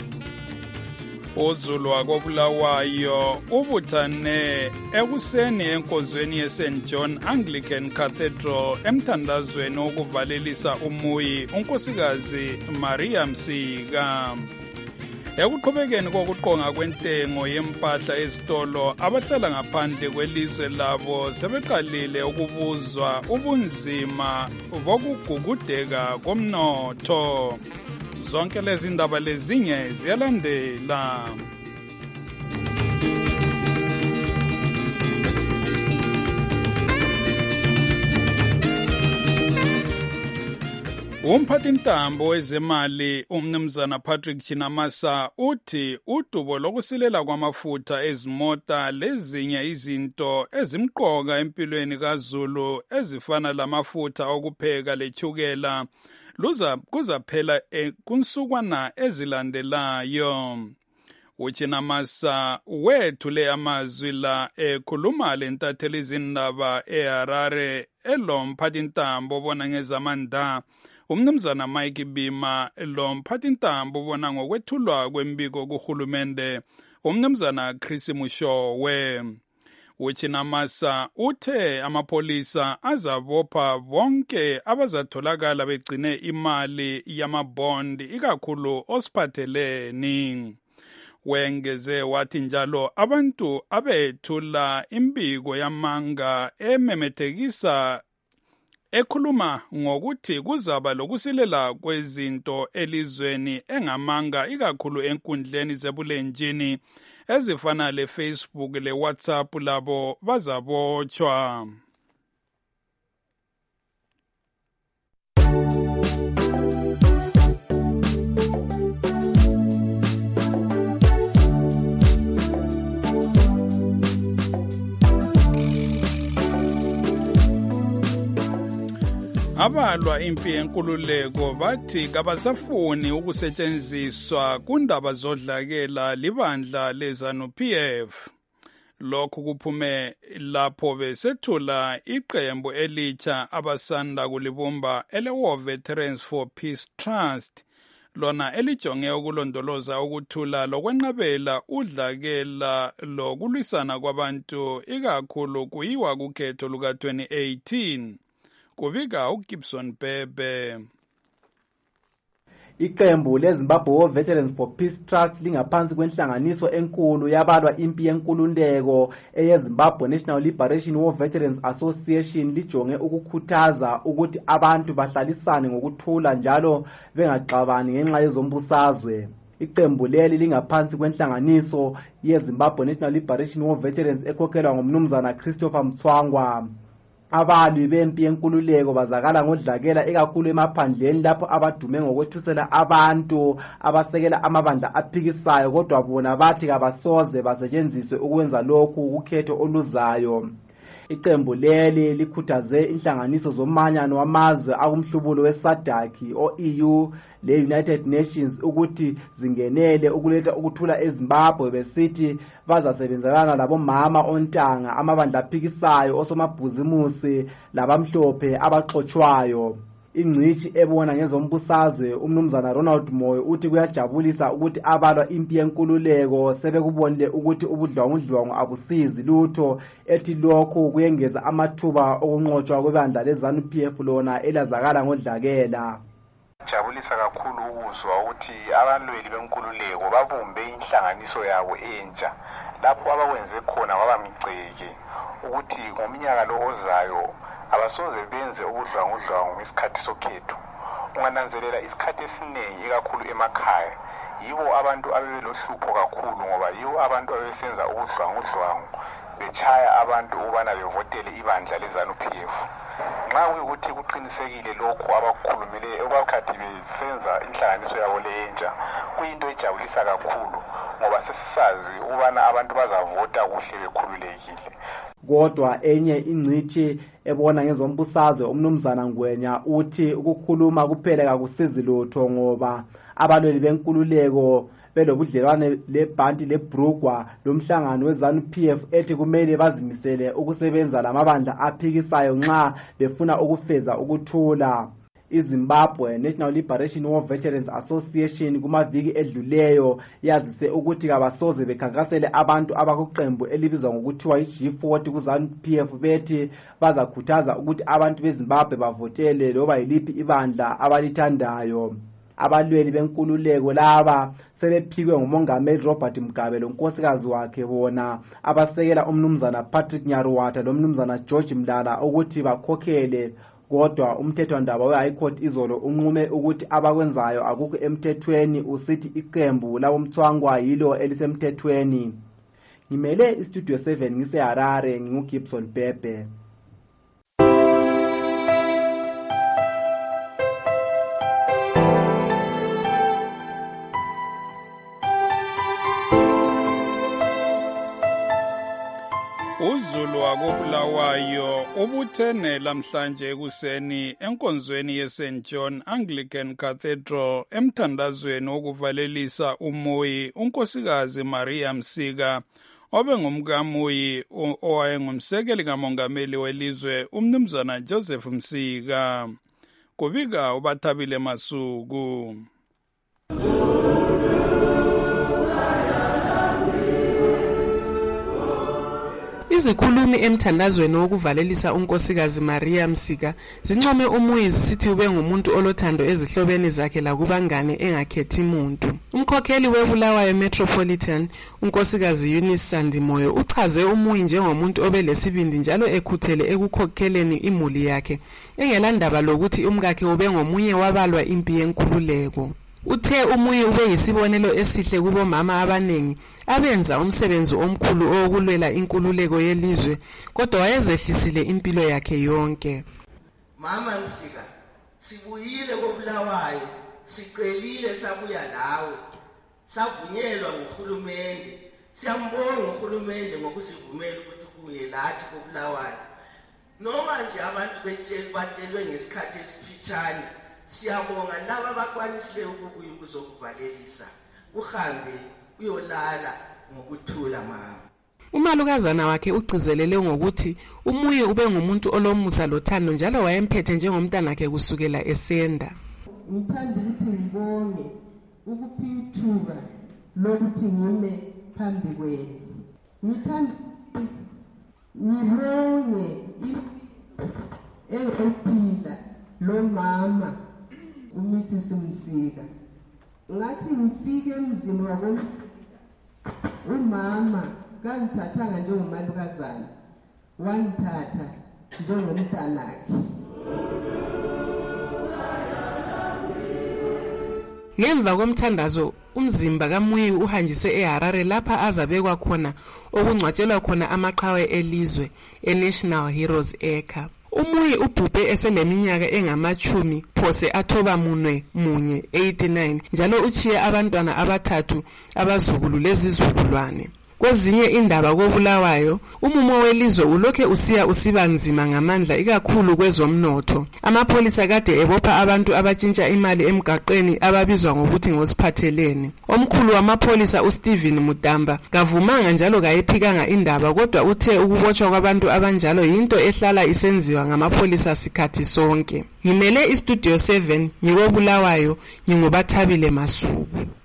uZulu wakoBulawayo ubuthane ekuseni enkonzweni yeSt John Anglican Cathedral emthandazweni wokuvalelisa umuyi unkosikazi Maria Musika. Ekuqhubekeni kokuqonga kwentengo yempahla ezitolo, abahlala ngaphandle kwelizwe labo sebeqalile ukubuzwa ubunzima bokugugudeka komnotho. Zonke lezi ndaba lezinye ziyalandela. Umphathintambo wezemali umnumzana Patrick Chinamasa uthi udubo lokusilela kwamafutha ezimota lezinye izinto ezimqoka empilweni kaZulu ezifana lamafutha okupheka lechukela kuzaphela kunsukwana ezilandelayo. uChinamasa wethule amazwi la ekhuluma lentatheli izindaba eHarare elomphathintambo obona ngezamandla umnumzana Mike Bima lo mphathintambo ubona ngokwethulwa kwembiko kuhulumende umnumzana Chris Mushowe. uChinamasa uthe amapolisa azabopha bonke abazatholakala begcine imali yamabond ikakhulu osiphatheleni. Wengeze wathi njalo abantu abethula imbiko yamanga ememethekisa ekhuluma ngokuthi kuzaba lokusilela kwezinto elizweni engamanga ikakhulu enkundleni zebulenjini ezifana leFacebook leWhatsApp labo bazabotshwa. Abalwa impi yenkululeko bathi kabasafuni ukusetshenziswa kundaba zodlakela libandla leZANU-PF. Lokhu kuphume lapho besethula iqembu elitsha abasanda kulibumba ele-War Veterans for Peace Trust, lona elijonge ukulondoloza ukuthula lokwenqabela udlakela lokulwisana kwabantu ikakhulu kuyiwa kukhetho luka-2018. Kubika uGibson Bebe. Iqembu leZimbabwe War Veterans for Peace Trust lingaphansi kwenhlanganiso enkulu yabalwa impi yenkululeko eyeZimbabwe National Liberation War Veterans Association lijonge ukukhuthaza ukuthi abantu bahlalisane ngokuthula njalo bengaxabani ngenxa yezombusazwe. Iqembu leli lingaphansi kwenhlanganiso yeZimbabwe National Liberation War Veterans ekhokhelwa ngumnumzana Christopher Mtswangwa. Abalwi bempi yenkululeko bazakala ngodlakela ekakhulu emaphandleni lapho abadume ngokwethusela abantu abasekela amabandla aphikisayo, kodwa bona bathi kabasoze basetshenziswe ukwenza lokhu ukhetho oluzayo. Iqembu leli likhuthaze inhlanganiso zomanyano wamazwe akumhlubulo weSADC o-EU le-United Nations ukuthi zingenele ukuletha ukuthula eZimbabwe, besithi bazasebenzelana labomama ontanga, amabandla aphikisayo, osomabhuzimusi labamhlophe abaxotshwayo. Ingcishi ebona ngezombusazwe umnumzana Ronald Moyo uthi kuyajabulisa ukuthi abalwa impi yenkululeko sebekubonile ukuthi ubudlwangudlwangu abusizi lutho, ethi lokhu kuyengeza amathuba okunqotshwa kwebandla leZANU-PF lona elazakala ngodlakela. Jabulisa kakhulu ukuzwa ukuthi abalweli benkululeko babumbe inhlanganiso yabo entsha lapho abakwenze khona kwabamigceke ukuthi ngomnyaka lo ozayo abasoze benze ubudlwangudlwangu ngesikhathi sokhetho. Ungananzelela isikhathi esiningi ikakhulu emakhaya yibo abantu abebelohlupho kakhulu, ngoba yibo abantu abesenza ubudlwangudlwangu bechaya abantu ukubana bevotele ibandla leZANU-PF. Nxa kuyikuthi kuqinisekile lokhu abakukhulumileyo okwathi besenza inhlanganiso yabo lentsha, kuyinto ejabulisa kakhulu ngoba sesisazi ukubana abantu bazavota kuhle bekhululekile. Kodwa enye ingcithi ebona ngezombusazwe umnumzana Ngwenya uthi ukukhuluma kuphela kakusizi lutho, ngoba abalweli benkululeko belobudlelwane lebhanti leBrugwa lomhlangano weZANU-PF ethi kumele bazimisele ukusebenza lamabandla aphikisayo nxa befuna ukufeza ukuthula. iZimbabwe National Liberation War Veterans Association kumaviki edluleyo yazise ukuthi kabasoze bekhankasele abantu abakuqembu elibizwa ngokuthiwa iG40 kuZANU-PF bethi bazakhuthaza ukuthi abantu beZimbabwe bavotele loba yiliphi ibandla abalithandayo. Abalweli benkululeko laba sebephikwe ngumongameli Robert Mugabe lonkosikazi wakhe bona abasekela umnumzana Patrick Nyaruwata lomnumzana George Mlala ukuthi bakhokhele, kodwa umthethwandaba we-High Court izolo unqume ukuthi abakwenzayo akukho emthethweni, usithi iqembu labomthwangwa yilo elisemthethweni. Ngimele iStudio 7 ngiseHarare, nginguGibson Pepe. uZulu wakobulawayo ubuthene lamhlanje ekuseni enkonzweni yeSt John Anglican Cathedral emthandazweni wokuvalelisa uMuyi unkosikazi Maria Msika obengumkaMuyi owayengumsekeli kamongameli welizwe umnumzana Joseph Msika. Kubika uBathabile Masuku. Izikhulumi emthandazweni wokuvalelisa unkosikazi Maria Msika zincome uMuyi zisithi ube ngumuntu olothando ezihlobeni zakhe lakubangane engakhethi umuntu. Umkhokheli webulawayo Metropolitan unkosikazi Eunice Sandimoyo uchaze uMuyi njengomuntu obelesibindi njalo ekhuthele ekukhokheleni imuli yakhe engelandaba lokuthi umkakhe ube ngomunye wabalwa impi yenkululeko. Uthe uMuyi ube yisibonelo esihle kubomama abanengi abenza umsebenzi omkhulu owokulwela inkululeko yelizwe, kodwa wayezehlisile impilo yakhe yonke. Mama Msika, sibuyile kobulawayo, sicelile sabuya lawe, savunyelwa nguhulumende. Siyambonga uHulumende ngokusivumela ukuthi kuye lathi kobulawayo. Noma nje abantu batshelwe ngesikhathi esifitshane, siyabonga laba abakwanisileyo ukubuya ukuzokuvalelisa. Uhambe uyolala ngokuthula mama. Umalukazana wakhe ugcizelele ngokuthi uMuyi ube ngumuntu olomusa lothando njalo wayemphethe njengomntanakhe kusukela esenda. Ngithanda ukuthi ngibonge ukuphi ithuba lokuthi ngime phambi kwenu. Ngithanda ngibonge ephila lo mama uMrs Msika ngathi ngifike emzini wakomsi umama kangithathanga njengomalukazana wangithatha njengomntanakhe. Ngemva komthandazo umzimba kaMuyi uhanjiswe eHarare lapha azabekwa khona okungcwatshelwa khona amaqhawe elizwe eNational Heroes Acre. Umuyi ubhubhe eseneminyaka engamachumi phose athoba munye 89 njalo uchiye abantwana abathathu abazukulu lezizukulwane. Kwezinye indaba koBulawayo, umumo welizwe ulokhe usiba nzima ngamandla ikakhulu kwezomnotho. Amapholisa kade ebopha abantu abatshintsha imali emgaqweni ababizwa ngokuthi ngosiphathelene. Omkhulu wamapholisa uSteven Mudamba kavumanga njalo kayiphikanga indaba kodwa uthe ukubotshwa kwabantu abanjalo yinto ehlala isenziwa ngamapholisa sikhathi sonke. Ngimele iStudio 7 ngikoBulawayo ngingobathabile Masuku.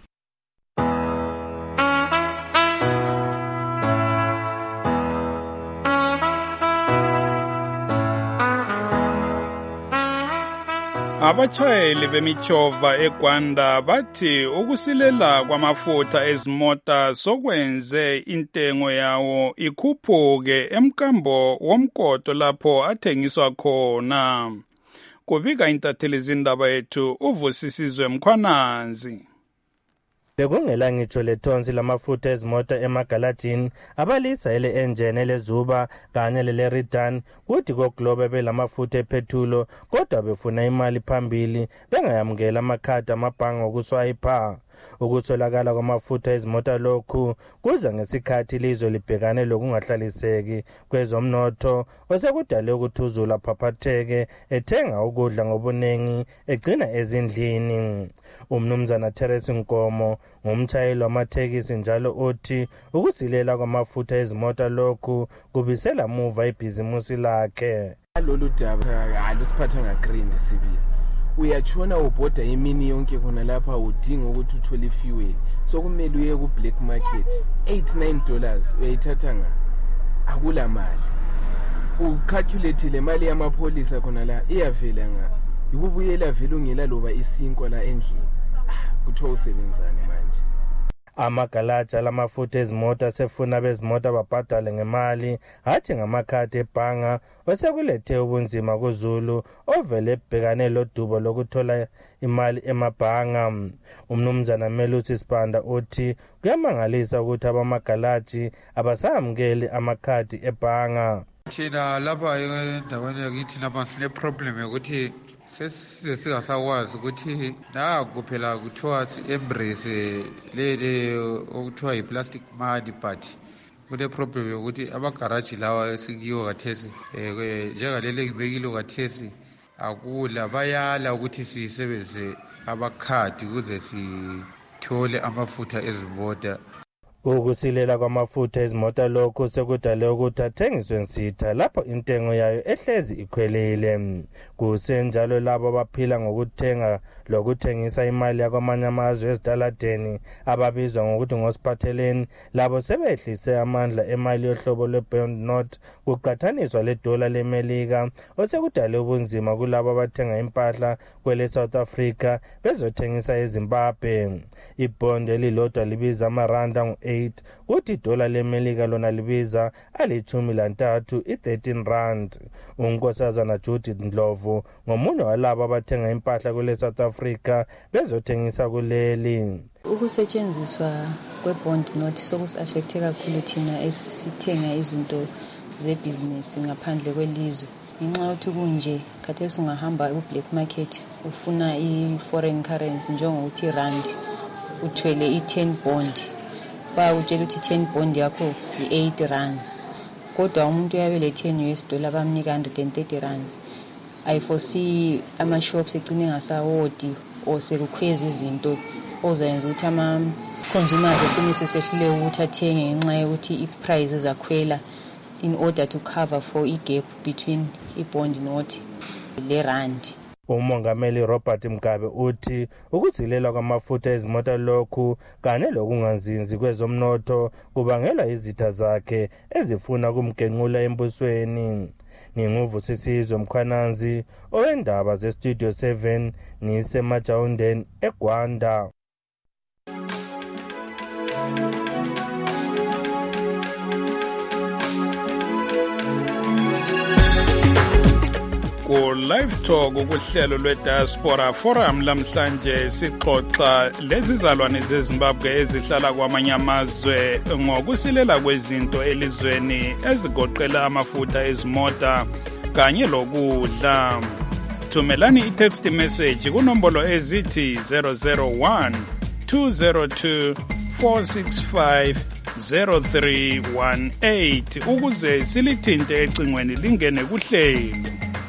Abatshayeli bemichova eGwanda bathi ukusilela kwamafutha ezimota sokwenze intengo yawo ikhuphuke emkambo womkoto lapho athengiswa khona. Kubika intatheli zindaba yethu uVusisizwe Mkhwananzi. Bekungela ngitsho lethonsi lamafutha ezimota emagaladini abalisa ele-engine elezuba kanye lele-return kuthi koGlobe belamafutha ephethulo kodwa befuna imali phambili bengayamukela amakhadi amabhange okuswayipha. Ukutholakala kwamafutha ezimota lokhu kuza ngesikhathi ilizwe libhekane lokungahlaliseki kwezomnotho osekudale ukuthuzula phaphatheke ethenga ukudla ngobunengi egcina ezindlini. Umnumzana Terence Nkomo ngumtshayeli wamathekisi njalo uthi ukusilela kwamafutha ezimota lokhu kubisela muva ibhizimusi lakhe. Lolu daba alusiphatha ngagrand sibili. Uyachona ubhoda imini yonke khona lapha udinga ukuthi uthole fuel. So kumele uye ku black market. $8-9 uyayithatha nga akula mali. Ucalculate le mali yamapholisa khona la iyavela nga. Yikubuyela vele ungela loba isinkwa la endlini. Kuthiwa usebenzane manje. Amagalaja lamafutha ezimota sefuna bezimota babhadale ngemali hathi ngamakhadi ebhanga osekulethe ubunzima kuZulu ovele ebhekane lodubo lokuthola imali emabhanga. Umnumzana Melusi Sibanda uthi kuyamangalisa ukuthi abamagalaji abasamukeli amakhadi ebhanga. Thina lapha endaweni yakithi lapha sine problem yokuthi sesingasakwazi ukuthi naku phela kuthiwa si-embrace lele okuthiwa yi-plastic money but kune problem yokuthi amagaraji lawa esikiwo kathesi njengalele ngibekile kathesi akula bayala ukuthi sisebenzise amakhadi ukuze sithole amafutha ezimota. Ukusilela kwamafutha ezimota lokhu sekudale ukuthi athengiswe nsitha lapho intengo yayo ehlezi ikhwelile. Kusenjalo labo abaphila ngokuthenga lokuthengisa imali yakwamanye amazwe ezitaladeni ababizwa ngokuthi ngosiphatheleni labo sebehlise amandla emali yohlobo lwe-bond note kuqathaniswa ledola leMelika osekudale ubunzima kulabo abathenga impahla kwele South Africa bezothengisa eZimbabwe. Ibond elilodwa libiza amaranda ngu-8 kuthi idola leMelika lona libiza ali-13 i-13 rand. Unkosazana Judith Ndlovu ngomunye walabo abathenga impahla kwele South Africa bezothengisa kuleli. Ukusetshenziswa kwe-bond note sokusi-affecte kakhulu thina esithenga izinto zebhizinesi ngaphandle kwelizwe. Ngenxa yokuthi kunje khathesi ungahamba ku-black market ufuna i-foreign currency njengokuthi rand uthwele i-10 bond bayakutshela ukuthi 10 bond yakho i-8 rands kodwa umuntu uyabe le-$10 bamnika 130 rands. I foresee ama-shops egcine engasawodi or sekukhweza izinto ozayenza ukuthi ama-consumers egcine sesehluleka ukuthi athenge ngenxa yokuthi i-price zakhwela in order to cover for i-gap between i-bond note le-rand. Umongameli Robert Mugabe uthi ukuzilela kwamafutha ezimota lokhu kanye lokungazinzi kwezomnotho kubangelwa izitha zakhe ezifuna kumgenqula embusweni. Nginguvusisizwe Mkhwananzi owendaba zeStudio 7 ngisemajawundeni eGwanda. ku-Live Talk ukuhlelo lwe-Diaspora Forum lamhlanje sixoxa lezizalwane zeZimbabwe ezihlala kwamanye amazwe ngokusilela kwezinto elizweni ezigoqela amafutha ezimota kanye lokudla. Thumelani i-text message kunombolo ezithi 001 202 465 0318 ukuze silithinte ecingweni lingene kuhlelo.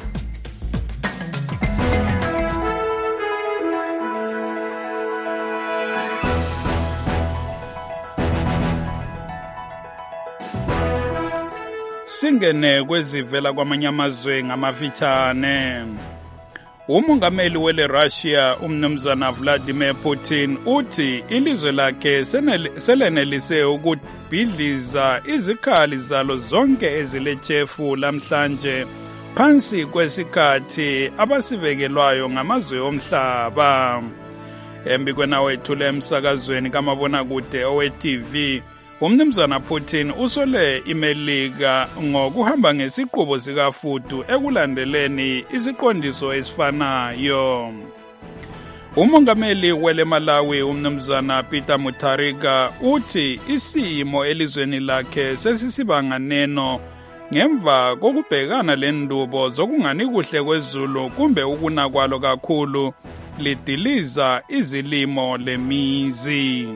Singene kwezivela kwamanye amazwe ngamafitshane. Umongameli wele Russia umnumzana Vladimir Putin uthi ilizwe lakhe selenelise ukubhidliza izikhali zalo zonke ezilechefu lamhlanje phansi kwesikhathi abasibekelwayo ngamazwe omhlaba. Embikweni wethule emsakazweni kamabonakude owe-TV, umnumzana Putin usole iMelika ngokuhamba ngesiqubo sikafudu ekulandeleni isiqondiso esifanayo. Umongameli wele Malawi umnumzana Peter Mutharika uthi isimo elizweni lakhe sesisibanganeno ngemva kokubhekana lendubo zokungani kuhle kwezulu kumbe ukuna kwalo kakhulu lidiliza izilimo lemizi.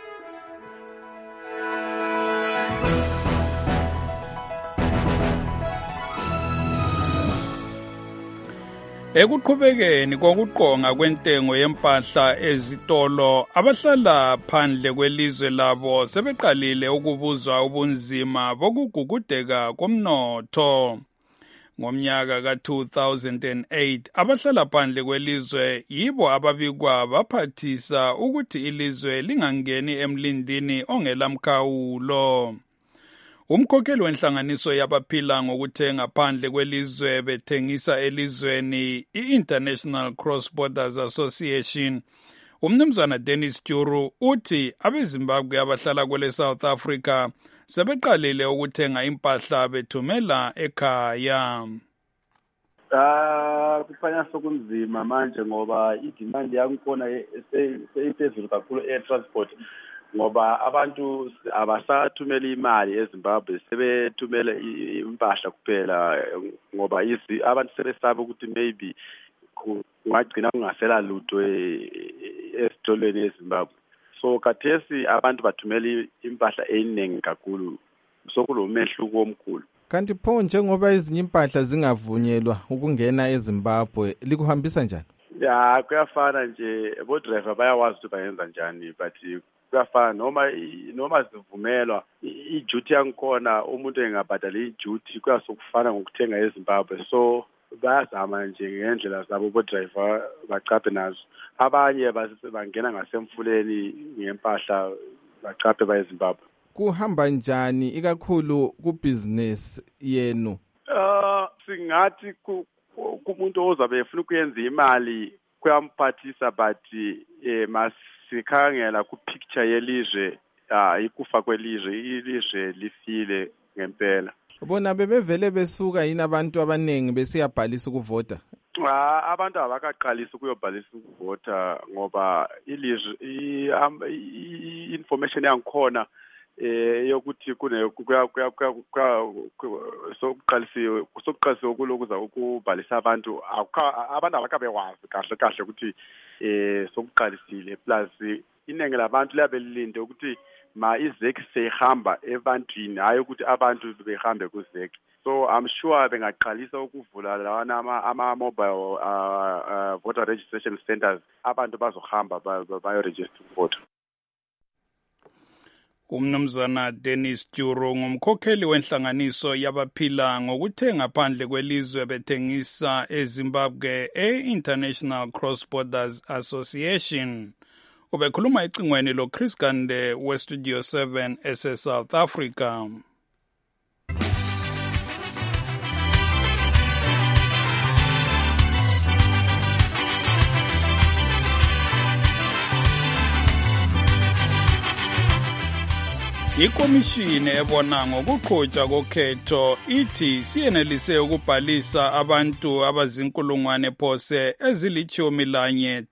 Ekuqhubekeni kokuqonga kwentengo yempahla ezitolo, abahlala phandle kwelizwe labo sebeqalile ukubuzwa ubunzima bokugugudeka komnotho. Ngomnyaka ka-2008, abahlala phandle kwelizwe yibo ababikwa baphathisa ukuthi ilizwe lingangeni emlindini ongelamkhawulo. Umkhokheli wenhlanganiso yabaphila ngokuthenga phandle kwelizwe bethengisa elizweni i-International Cross Borders Association, umnumzana Dennis Juru uthi abeZimbabwe abahlala kwele South Africa sebeqalile ukuthenga impahla bethumela ekhaya. Kukhanya sokunzima manje ngoba idemand yakhona seyiphezulu kakhulu air transport. Ngoba abantu abasathumela imali eZimbabwe sebethumela impahla kuphela ngoba abantu sebesaba ukuthi maybe kungagcina kungasela lutho esitolweni eZimbabwe. So khathesi abantu bathumela impahla eningi kakhulu, sokulomehluko omkhulu. Kanti pho njengoba ezinye impahla zingavunyelwa ukungena eZimbabwe likuhambisa njani? Ya kuyafana nje, bodriver bayawazi ukuthi bayenza njani, but kuyafana noma zivumelwa i-duty yangikhona umuntu engabhadala i-duty kuyasokufana ngokuthenga eZimbabwe. So bayazama nje ngendlela zabo bodriver bacaphe nazo. Abanye bangena ngasemfuleni ngempahla bacaphe baye eZimbabwe. Kuhamba njani ikakhulu kubusiness yenu? Singathi kumuntu ozabe efuna ukuyenza imali kuyamphathisa, but masikhangela ku-picture yelizwe, ikufa kwelizwe, ilizwe lifile ngempela. Bona bebevele besuka yini abantu abaningi besiyabhalisa ukuvota? Abantu abakaqalisa ukuyobhalisa ukuvota ngoba ilizwe i-information yangikhona yokuthi sokuqalisiwe ukulokuza ukubhalisa abantu abakabewazi kahle ukuthi sokuqalisile, plus iningi labantu liyabe lilinde ukuthi ma izeki seyihamba ebantwini, hayi ukuthi abantu behambe kuzeki. So I'm sure bengaqalisa ukuvula lawana ama-mobile voter registration centers, abantu bazohamba bayo-register ukuvota. Umnumzana Dennis Juru ngumkhokheli wenhlanganiso yabaphila ngokuthenga phandle kwelizwe bethengisa eZimbabwe e-International Cross Borders Association. Ubekhuluma ecingweni lo Chris Gande we-Studio 7 ese-South Africa. Ikomishini ebona ngokuqhutshwa kokhetho ithi siyenelise ukubhalisa abantu abazinkulungwane phose ezili-11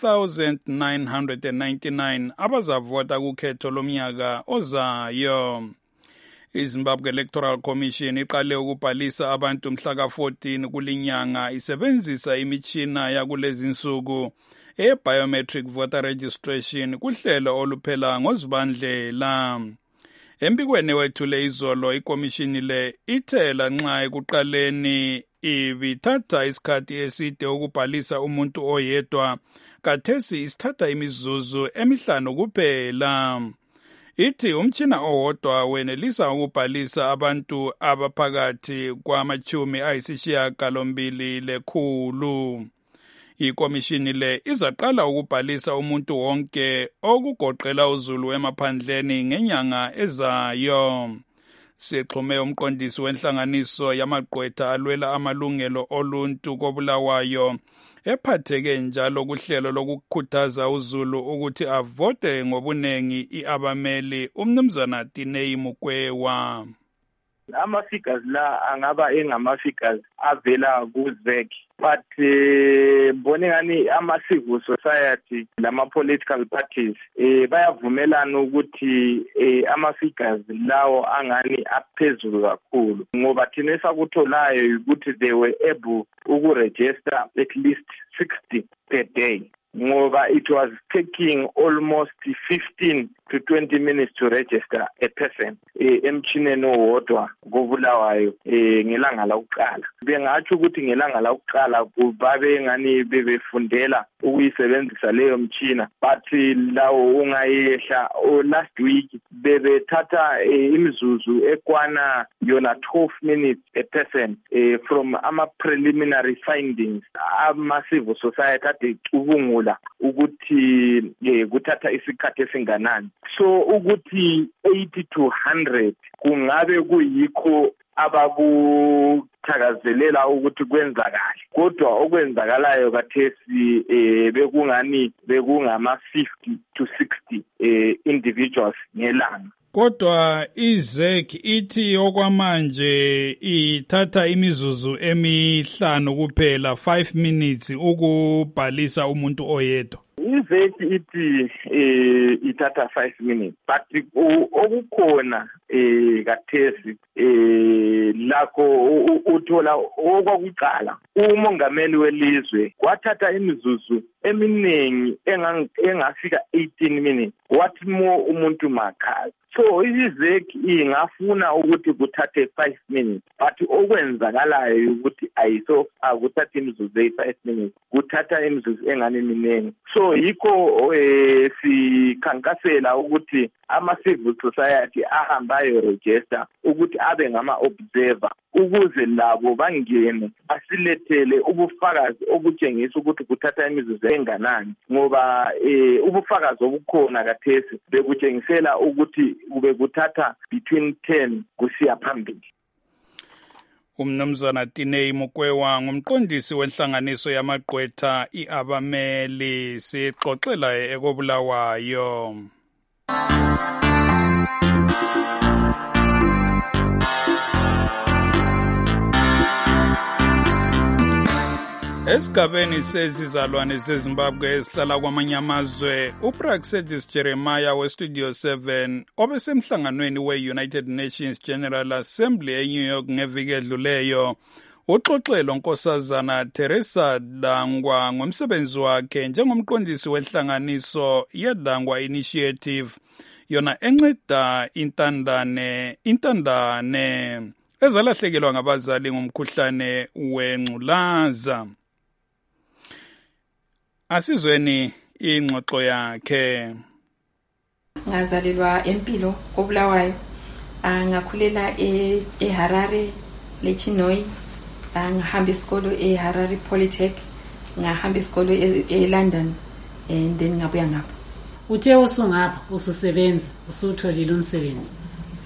10,999 abazavota kukhetho lomnyaka ozayo. iZimbabwe Electoral Commission iqale ukubhalisa abantu mhla ka-14 kulinyanga isebenzisa imitshina yakulezi nsuku e-biometric voter registration kuhlelo oluphela ngoZibandlela. Empikweni wethule izolo ikomishini le ithela nxa ekuqaleni ibithatha isikhathi eside ukubhalisa umuntu oyedwa, kathesi isithatha imizuzu emihlanu kuphela. Ithi umtshina owodwa wenelisa ukubhalisa abantu abaphakathi kwama-280. Ikomishini le izaqala ukubhalisa umuntu wonke okugoqela uZulu emaphandleni ngenyanga ezayo. Sixhume umqondisi wenhlanganiso yamagqwetha alwela amalungelo oluntu koBulawayo ephatheke njalo kuhlelo lokukhuthaza uZulu ukuthi avote ngobunengi iabameli umnumzana Tinei Mukwewa. Ama-figures la angaba engama-figures avela ku-ZEC, but mbone ngani ama-civil society lama-political parties bayavumelana ukuthi ama-figures lawo angani aphezulu kakhulu, ngoba thina esakutholayo ukuthi they were able ukuregister at least 60 per day, ngoba it was taking almost 15 to 20 minutes to register a person emchineni owodwa koBulawayo ngelanga lokuqala. Bengathi ukuthi ngelanga lokuqala kubabe ngani bebefundela ukuyisebenzisa leyo mchina, but lawo ungayehla last week bebethatha imizuzu ekwana yona 12 minutes a person from ama preliminary findings ama-civil society ade cubungula ukuthi kuthatha isikhathi esinganani. So ukuthi 80 to 100 kungabe kuyikho abakuthakazelela ukuthi kwenzakala, kodwa okwenzakalayo kathesi bekungani bekungama-50 to 60 individuals ngelanga. Kodwa iZEC ithi okwamanje ithatha imizuzu emihlanu kuphela 5 minutes ukubhalisa umuntu oyedwa. iZEC ithi ithatha 5 minutes, but okukhona kathesi lakho uthola okwakuqala umongameli welizwe wathatha imizuzu eminingi engafika 18 minutes, wathi more umuntu makhazi. So iZEC ingafuna ukuthi kuthathe 5 minutes, but okwenzakalayo ukuthi akuthatha imizuzu 5 minutes, kuthatha imizuzu engane miningi. So yikho sikhankasela ukuthi ama-civil society ahambayo register ukuthi abe ngama-observer ukuze labo bangene asilethele ubufakazi obutshengisa ukuthi kuthatha imizuzu enganani, ngoba ubufakazi obukhona kathesi bekutshengisela ukuthi kube kuthatha between 10 kusiya phambili. Umnumzana Tinei Mukwewa ngumqondisi wenhlanganiso yamagqwetha iabameli, sixoxela ekoBulawayo. Esigabeni sezizalwane zeZimbabwe ezihlala kwamanye amazwe, uPraxedis Jeremiah weStudio 7 obesemhlanganweni we-United Nations General Assembly eNew York ngeviki edluleyo uxoxelo Nkosazana Teresa Dangwa ngomsebenzi wakhe njengomqondisi wenhlanganiso yeDangwa Initiative, yona enceda intandane ezalahlekelwa ngabazali ngomkhuhlane wengculaza. Asizweni ingxoxo yakhe. Ngazalelwa empilo koBulawayo, ngakhulela eHarare leChinoi, ngahamba isikolo eHarare Polytech, ngahamba isikolo eLondon, and then ngabuya ngapha. Uthe usungapha ususebenza usutholile umsebenzi,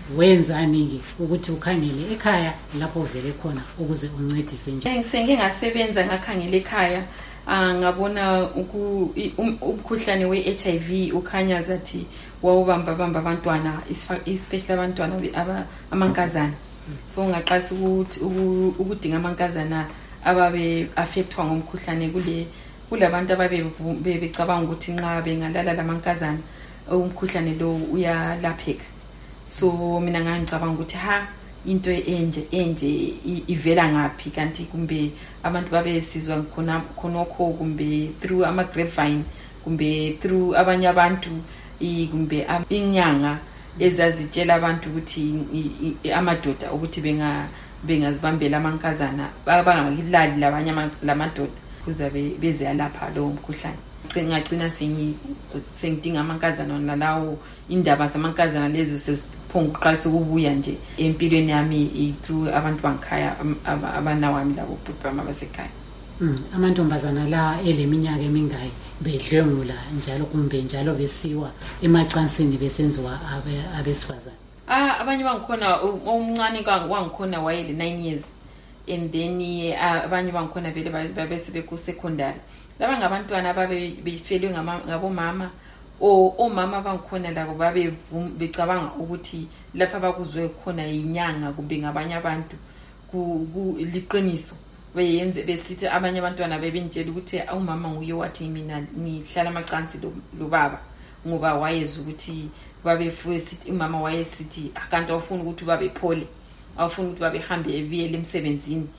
wenzani-ke ukuthi ukhangele ekhaya lapho uvele khona ukuze uncedise nje? Sengike ngasebenza ngakhangela ekhaya, ngabona umkhuhlane we-HIV ukhanya zathi wawubamba abantwana, especially abantwana amankazana. So ngaqasa ukudinga amankazana ababe affectwa ngomkhuhlane kulabantu becabanga ukuthi nxa bengalala lamankazana umkhuhlane lo uyalapheka. So mina ngicabanga ukuthi into enje ivela ngaphi, kanti kumbe abantu babesizwa khonokho kumbe through ama grapevine kumbe through abanye abantu kumbe inyanga ezazitshela abantu ukuthi amadoda ukuthi bengazibambela amankazana bangakilali labanye lamadoda kuzabe beziyalapha lo mkhuhlane. Ngagcina sengidinga amankazana nalawo indaba zamankazana lezo sesiphonga uqalisa ukubuya nje empilweni yami through abantu bangikhaya abanawami labo bhubhama basekhaya. Amantombazana la eleminyaka emingaki bedlwengula njalo kumbe njalo besiwa emacansini besenziwa abesifazana? Abanye bangikhona omncane wangikhona wayele 9 years, and then abanye bangikhona vele babese ku secondary. Laba ngabantwana befelwe ngabomama omama bangikhona labo becabanga ukuthi lapha bakuzwe khona inyanga kumbe ngabanye abantu liqiniso. Beyenze besithi abanye abantwana bebentshela ukuthi umama nguye wathi mina ngihlala amacansi lo baba, ngoba wayeza ukuthi babefisithi umama wayesithi akanti awufuni ukuthi babephole, awufuni ukuthi babehambe ebiyele emsebenzini,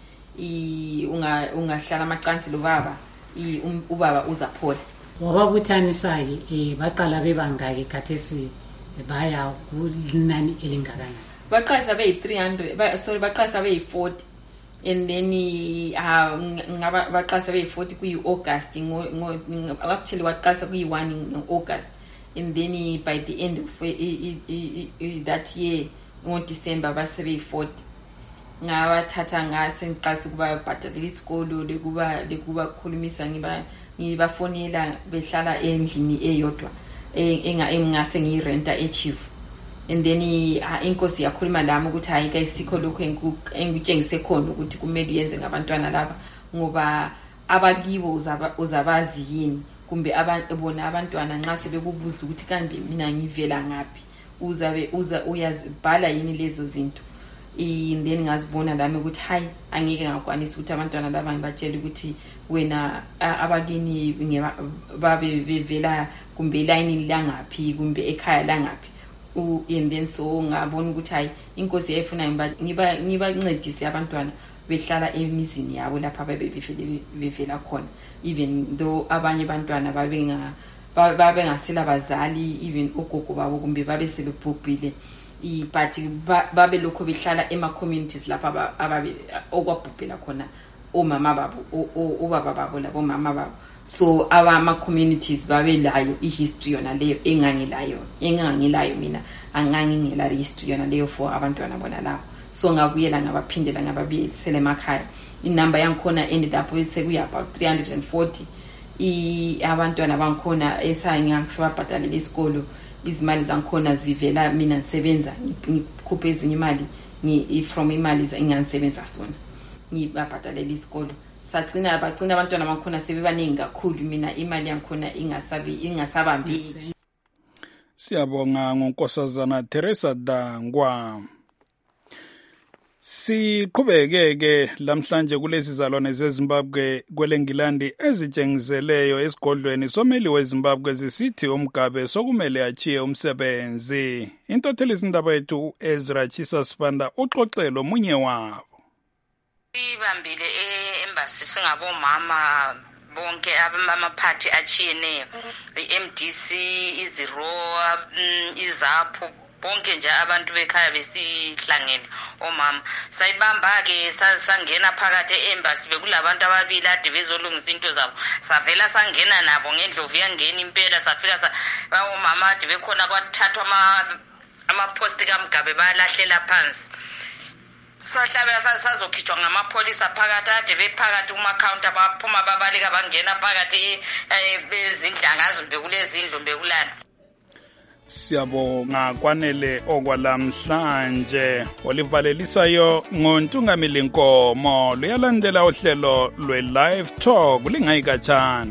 ungahlala amacansi lo baba, ubaba uzaphola. Wababuthanisa-ke baqala bebangaki khathesi baya kunani elingakana? Baqalisa beyi-300, baqalisa beyi-40, and then baqalisa beyi-40 kuyi-August, actually waqalisa kuyi-1 in August, and then by the end of that year ngo-December base beyi-40. Ngabathatha ngiqalisa ukuba bhatalela isikolo lekuba khulumisa ngibafonela behlala endlini eyodwa engase ngirenta eChief, and then inkosi yakhuluma lami ukuthi hayi kayisikho lokho engitshengise khona ukuthi kumele uyenze ngabantwana laba, ngoba abakibo uzabazi yini, kumbe bona abantwana nxa sebekubuza ukuthi kambe mina ngivela ngaphi uyazibhala yini lezo zinto. Then ngazibona lami ukuthi hayi angeke ngakwanisa ukuthi abantwana laba ngibatshela ukuthi wena abakini babe bevela kumbe line langaphi kumbe ekhaya langaphi. And then so ngabona ukuthi hayi inkosi yayifuna ngibancedise abantwana behlala emizini yabo lapha bevela khona, even though abanye abantwana babengasela bazali, even ugogo babo kumbe babe sebebhubhile, but babe lokho behlala ema-communities lapha okwabhubhela khona omama babo, obaba babo labo mama babo. So ama-communities babelayo i-history yona leyo engangilayo mina angangingela history yona leyo for abantwana bona labo. So ngabuyela ngabaphindela ngababuyisela emakhaya. Inamba yangikhona ended up sekuya about 340 abantwana bangikhona esangiyabhatalela isikolo. Izimali zangikhona zivela mina ngisebenza ngikhuphe ezinye imali from imali engangisebenza sona ngibabhatalela isikolo. Bagcina abantwana bangikhona sebebaningi kakhulu, mina imali yangikhona ingasabambeki. Siyabonga ngonkosazana Teresa Dangwa. Siqhubeke lamhlanje kulezi zalwane zeZimbabwe kwelengilandi ezitshengiseleyo esigodlweni someli weZimbabwe zisithi uMgabe sokumele achiye umsebenzi. Intotheli indaba yethu Ezra Chisa Sibanda uxoxelo munye wabo. Sibambile embassy singabomama bonke amaphathi achiyeneyo, iMDC, iziro, izapho, bonke nje abantu bekhaya besihlangene omama. Sayibamba ke sangena phakathi eembassy bekulabantu ababili ade bezolungisa into zabo. Savela sangena nabo ngendlovu yangena impela, safika omama ade bekhona kwathathwa ama-post kaMgabe bayalahlela phansi. Sahlabela sazokhitshwa ngamapholisa phakathi ade bephakathi kuma-counter baphuma babaleka bangena phakathi ezindlangazo bekulezindlu bekulana. Siyabonga kwanele okwalamhlanje olivalelisayo ngontungamili Nkomo luyalandela uhlelo lwe-Live Talk lingayikatshana.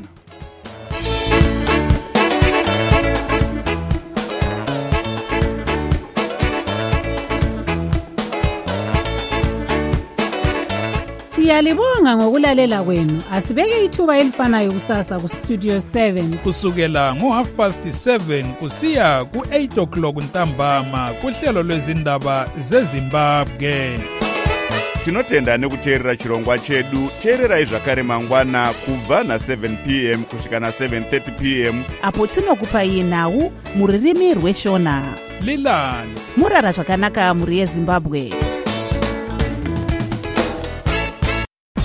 Siyalibonga ngokulalela kwenu. Asibeke ithuba elifanayo kusasa ku Studio 7 kusukela ngo7:30 kusiya ku8 ntambama kuhlelo lwezindaba zeZimbabwe. Tinotenda nekuteerera chirongwa chedu. Teererai zvakare mangwana kubva na7 p.m. kusvika na7:30 p.m. apo tinokupai nhau muririmi rweshona. Lilani murara zvakanaka muri yeZimbabwe.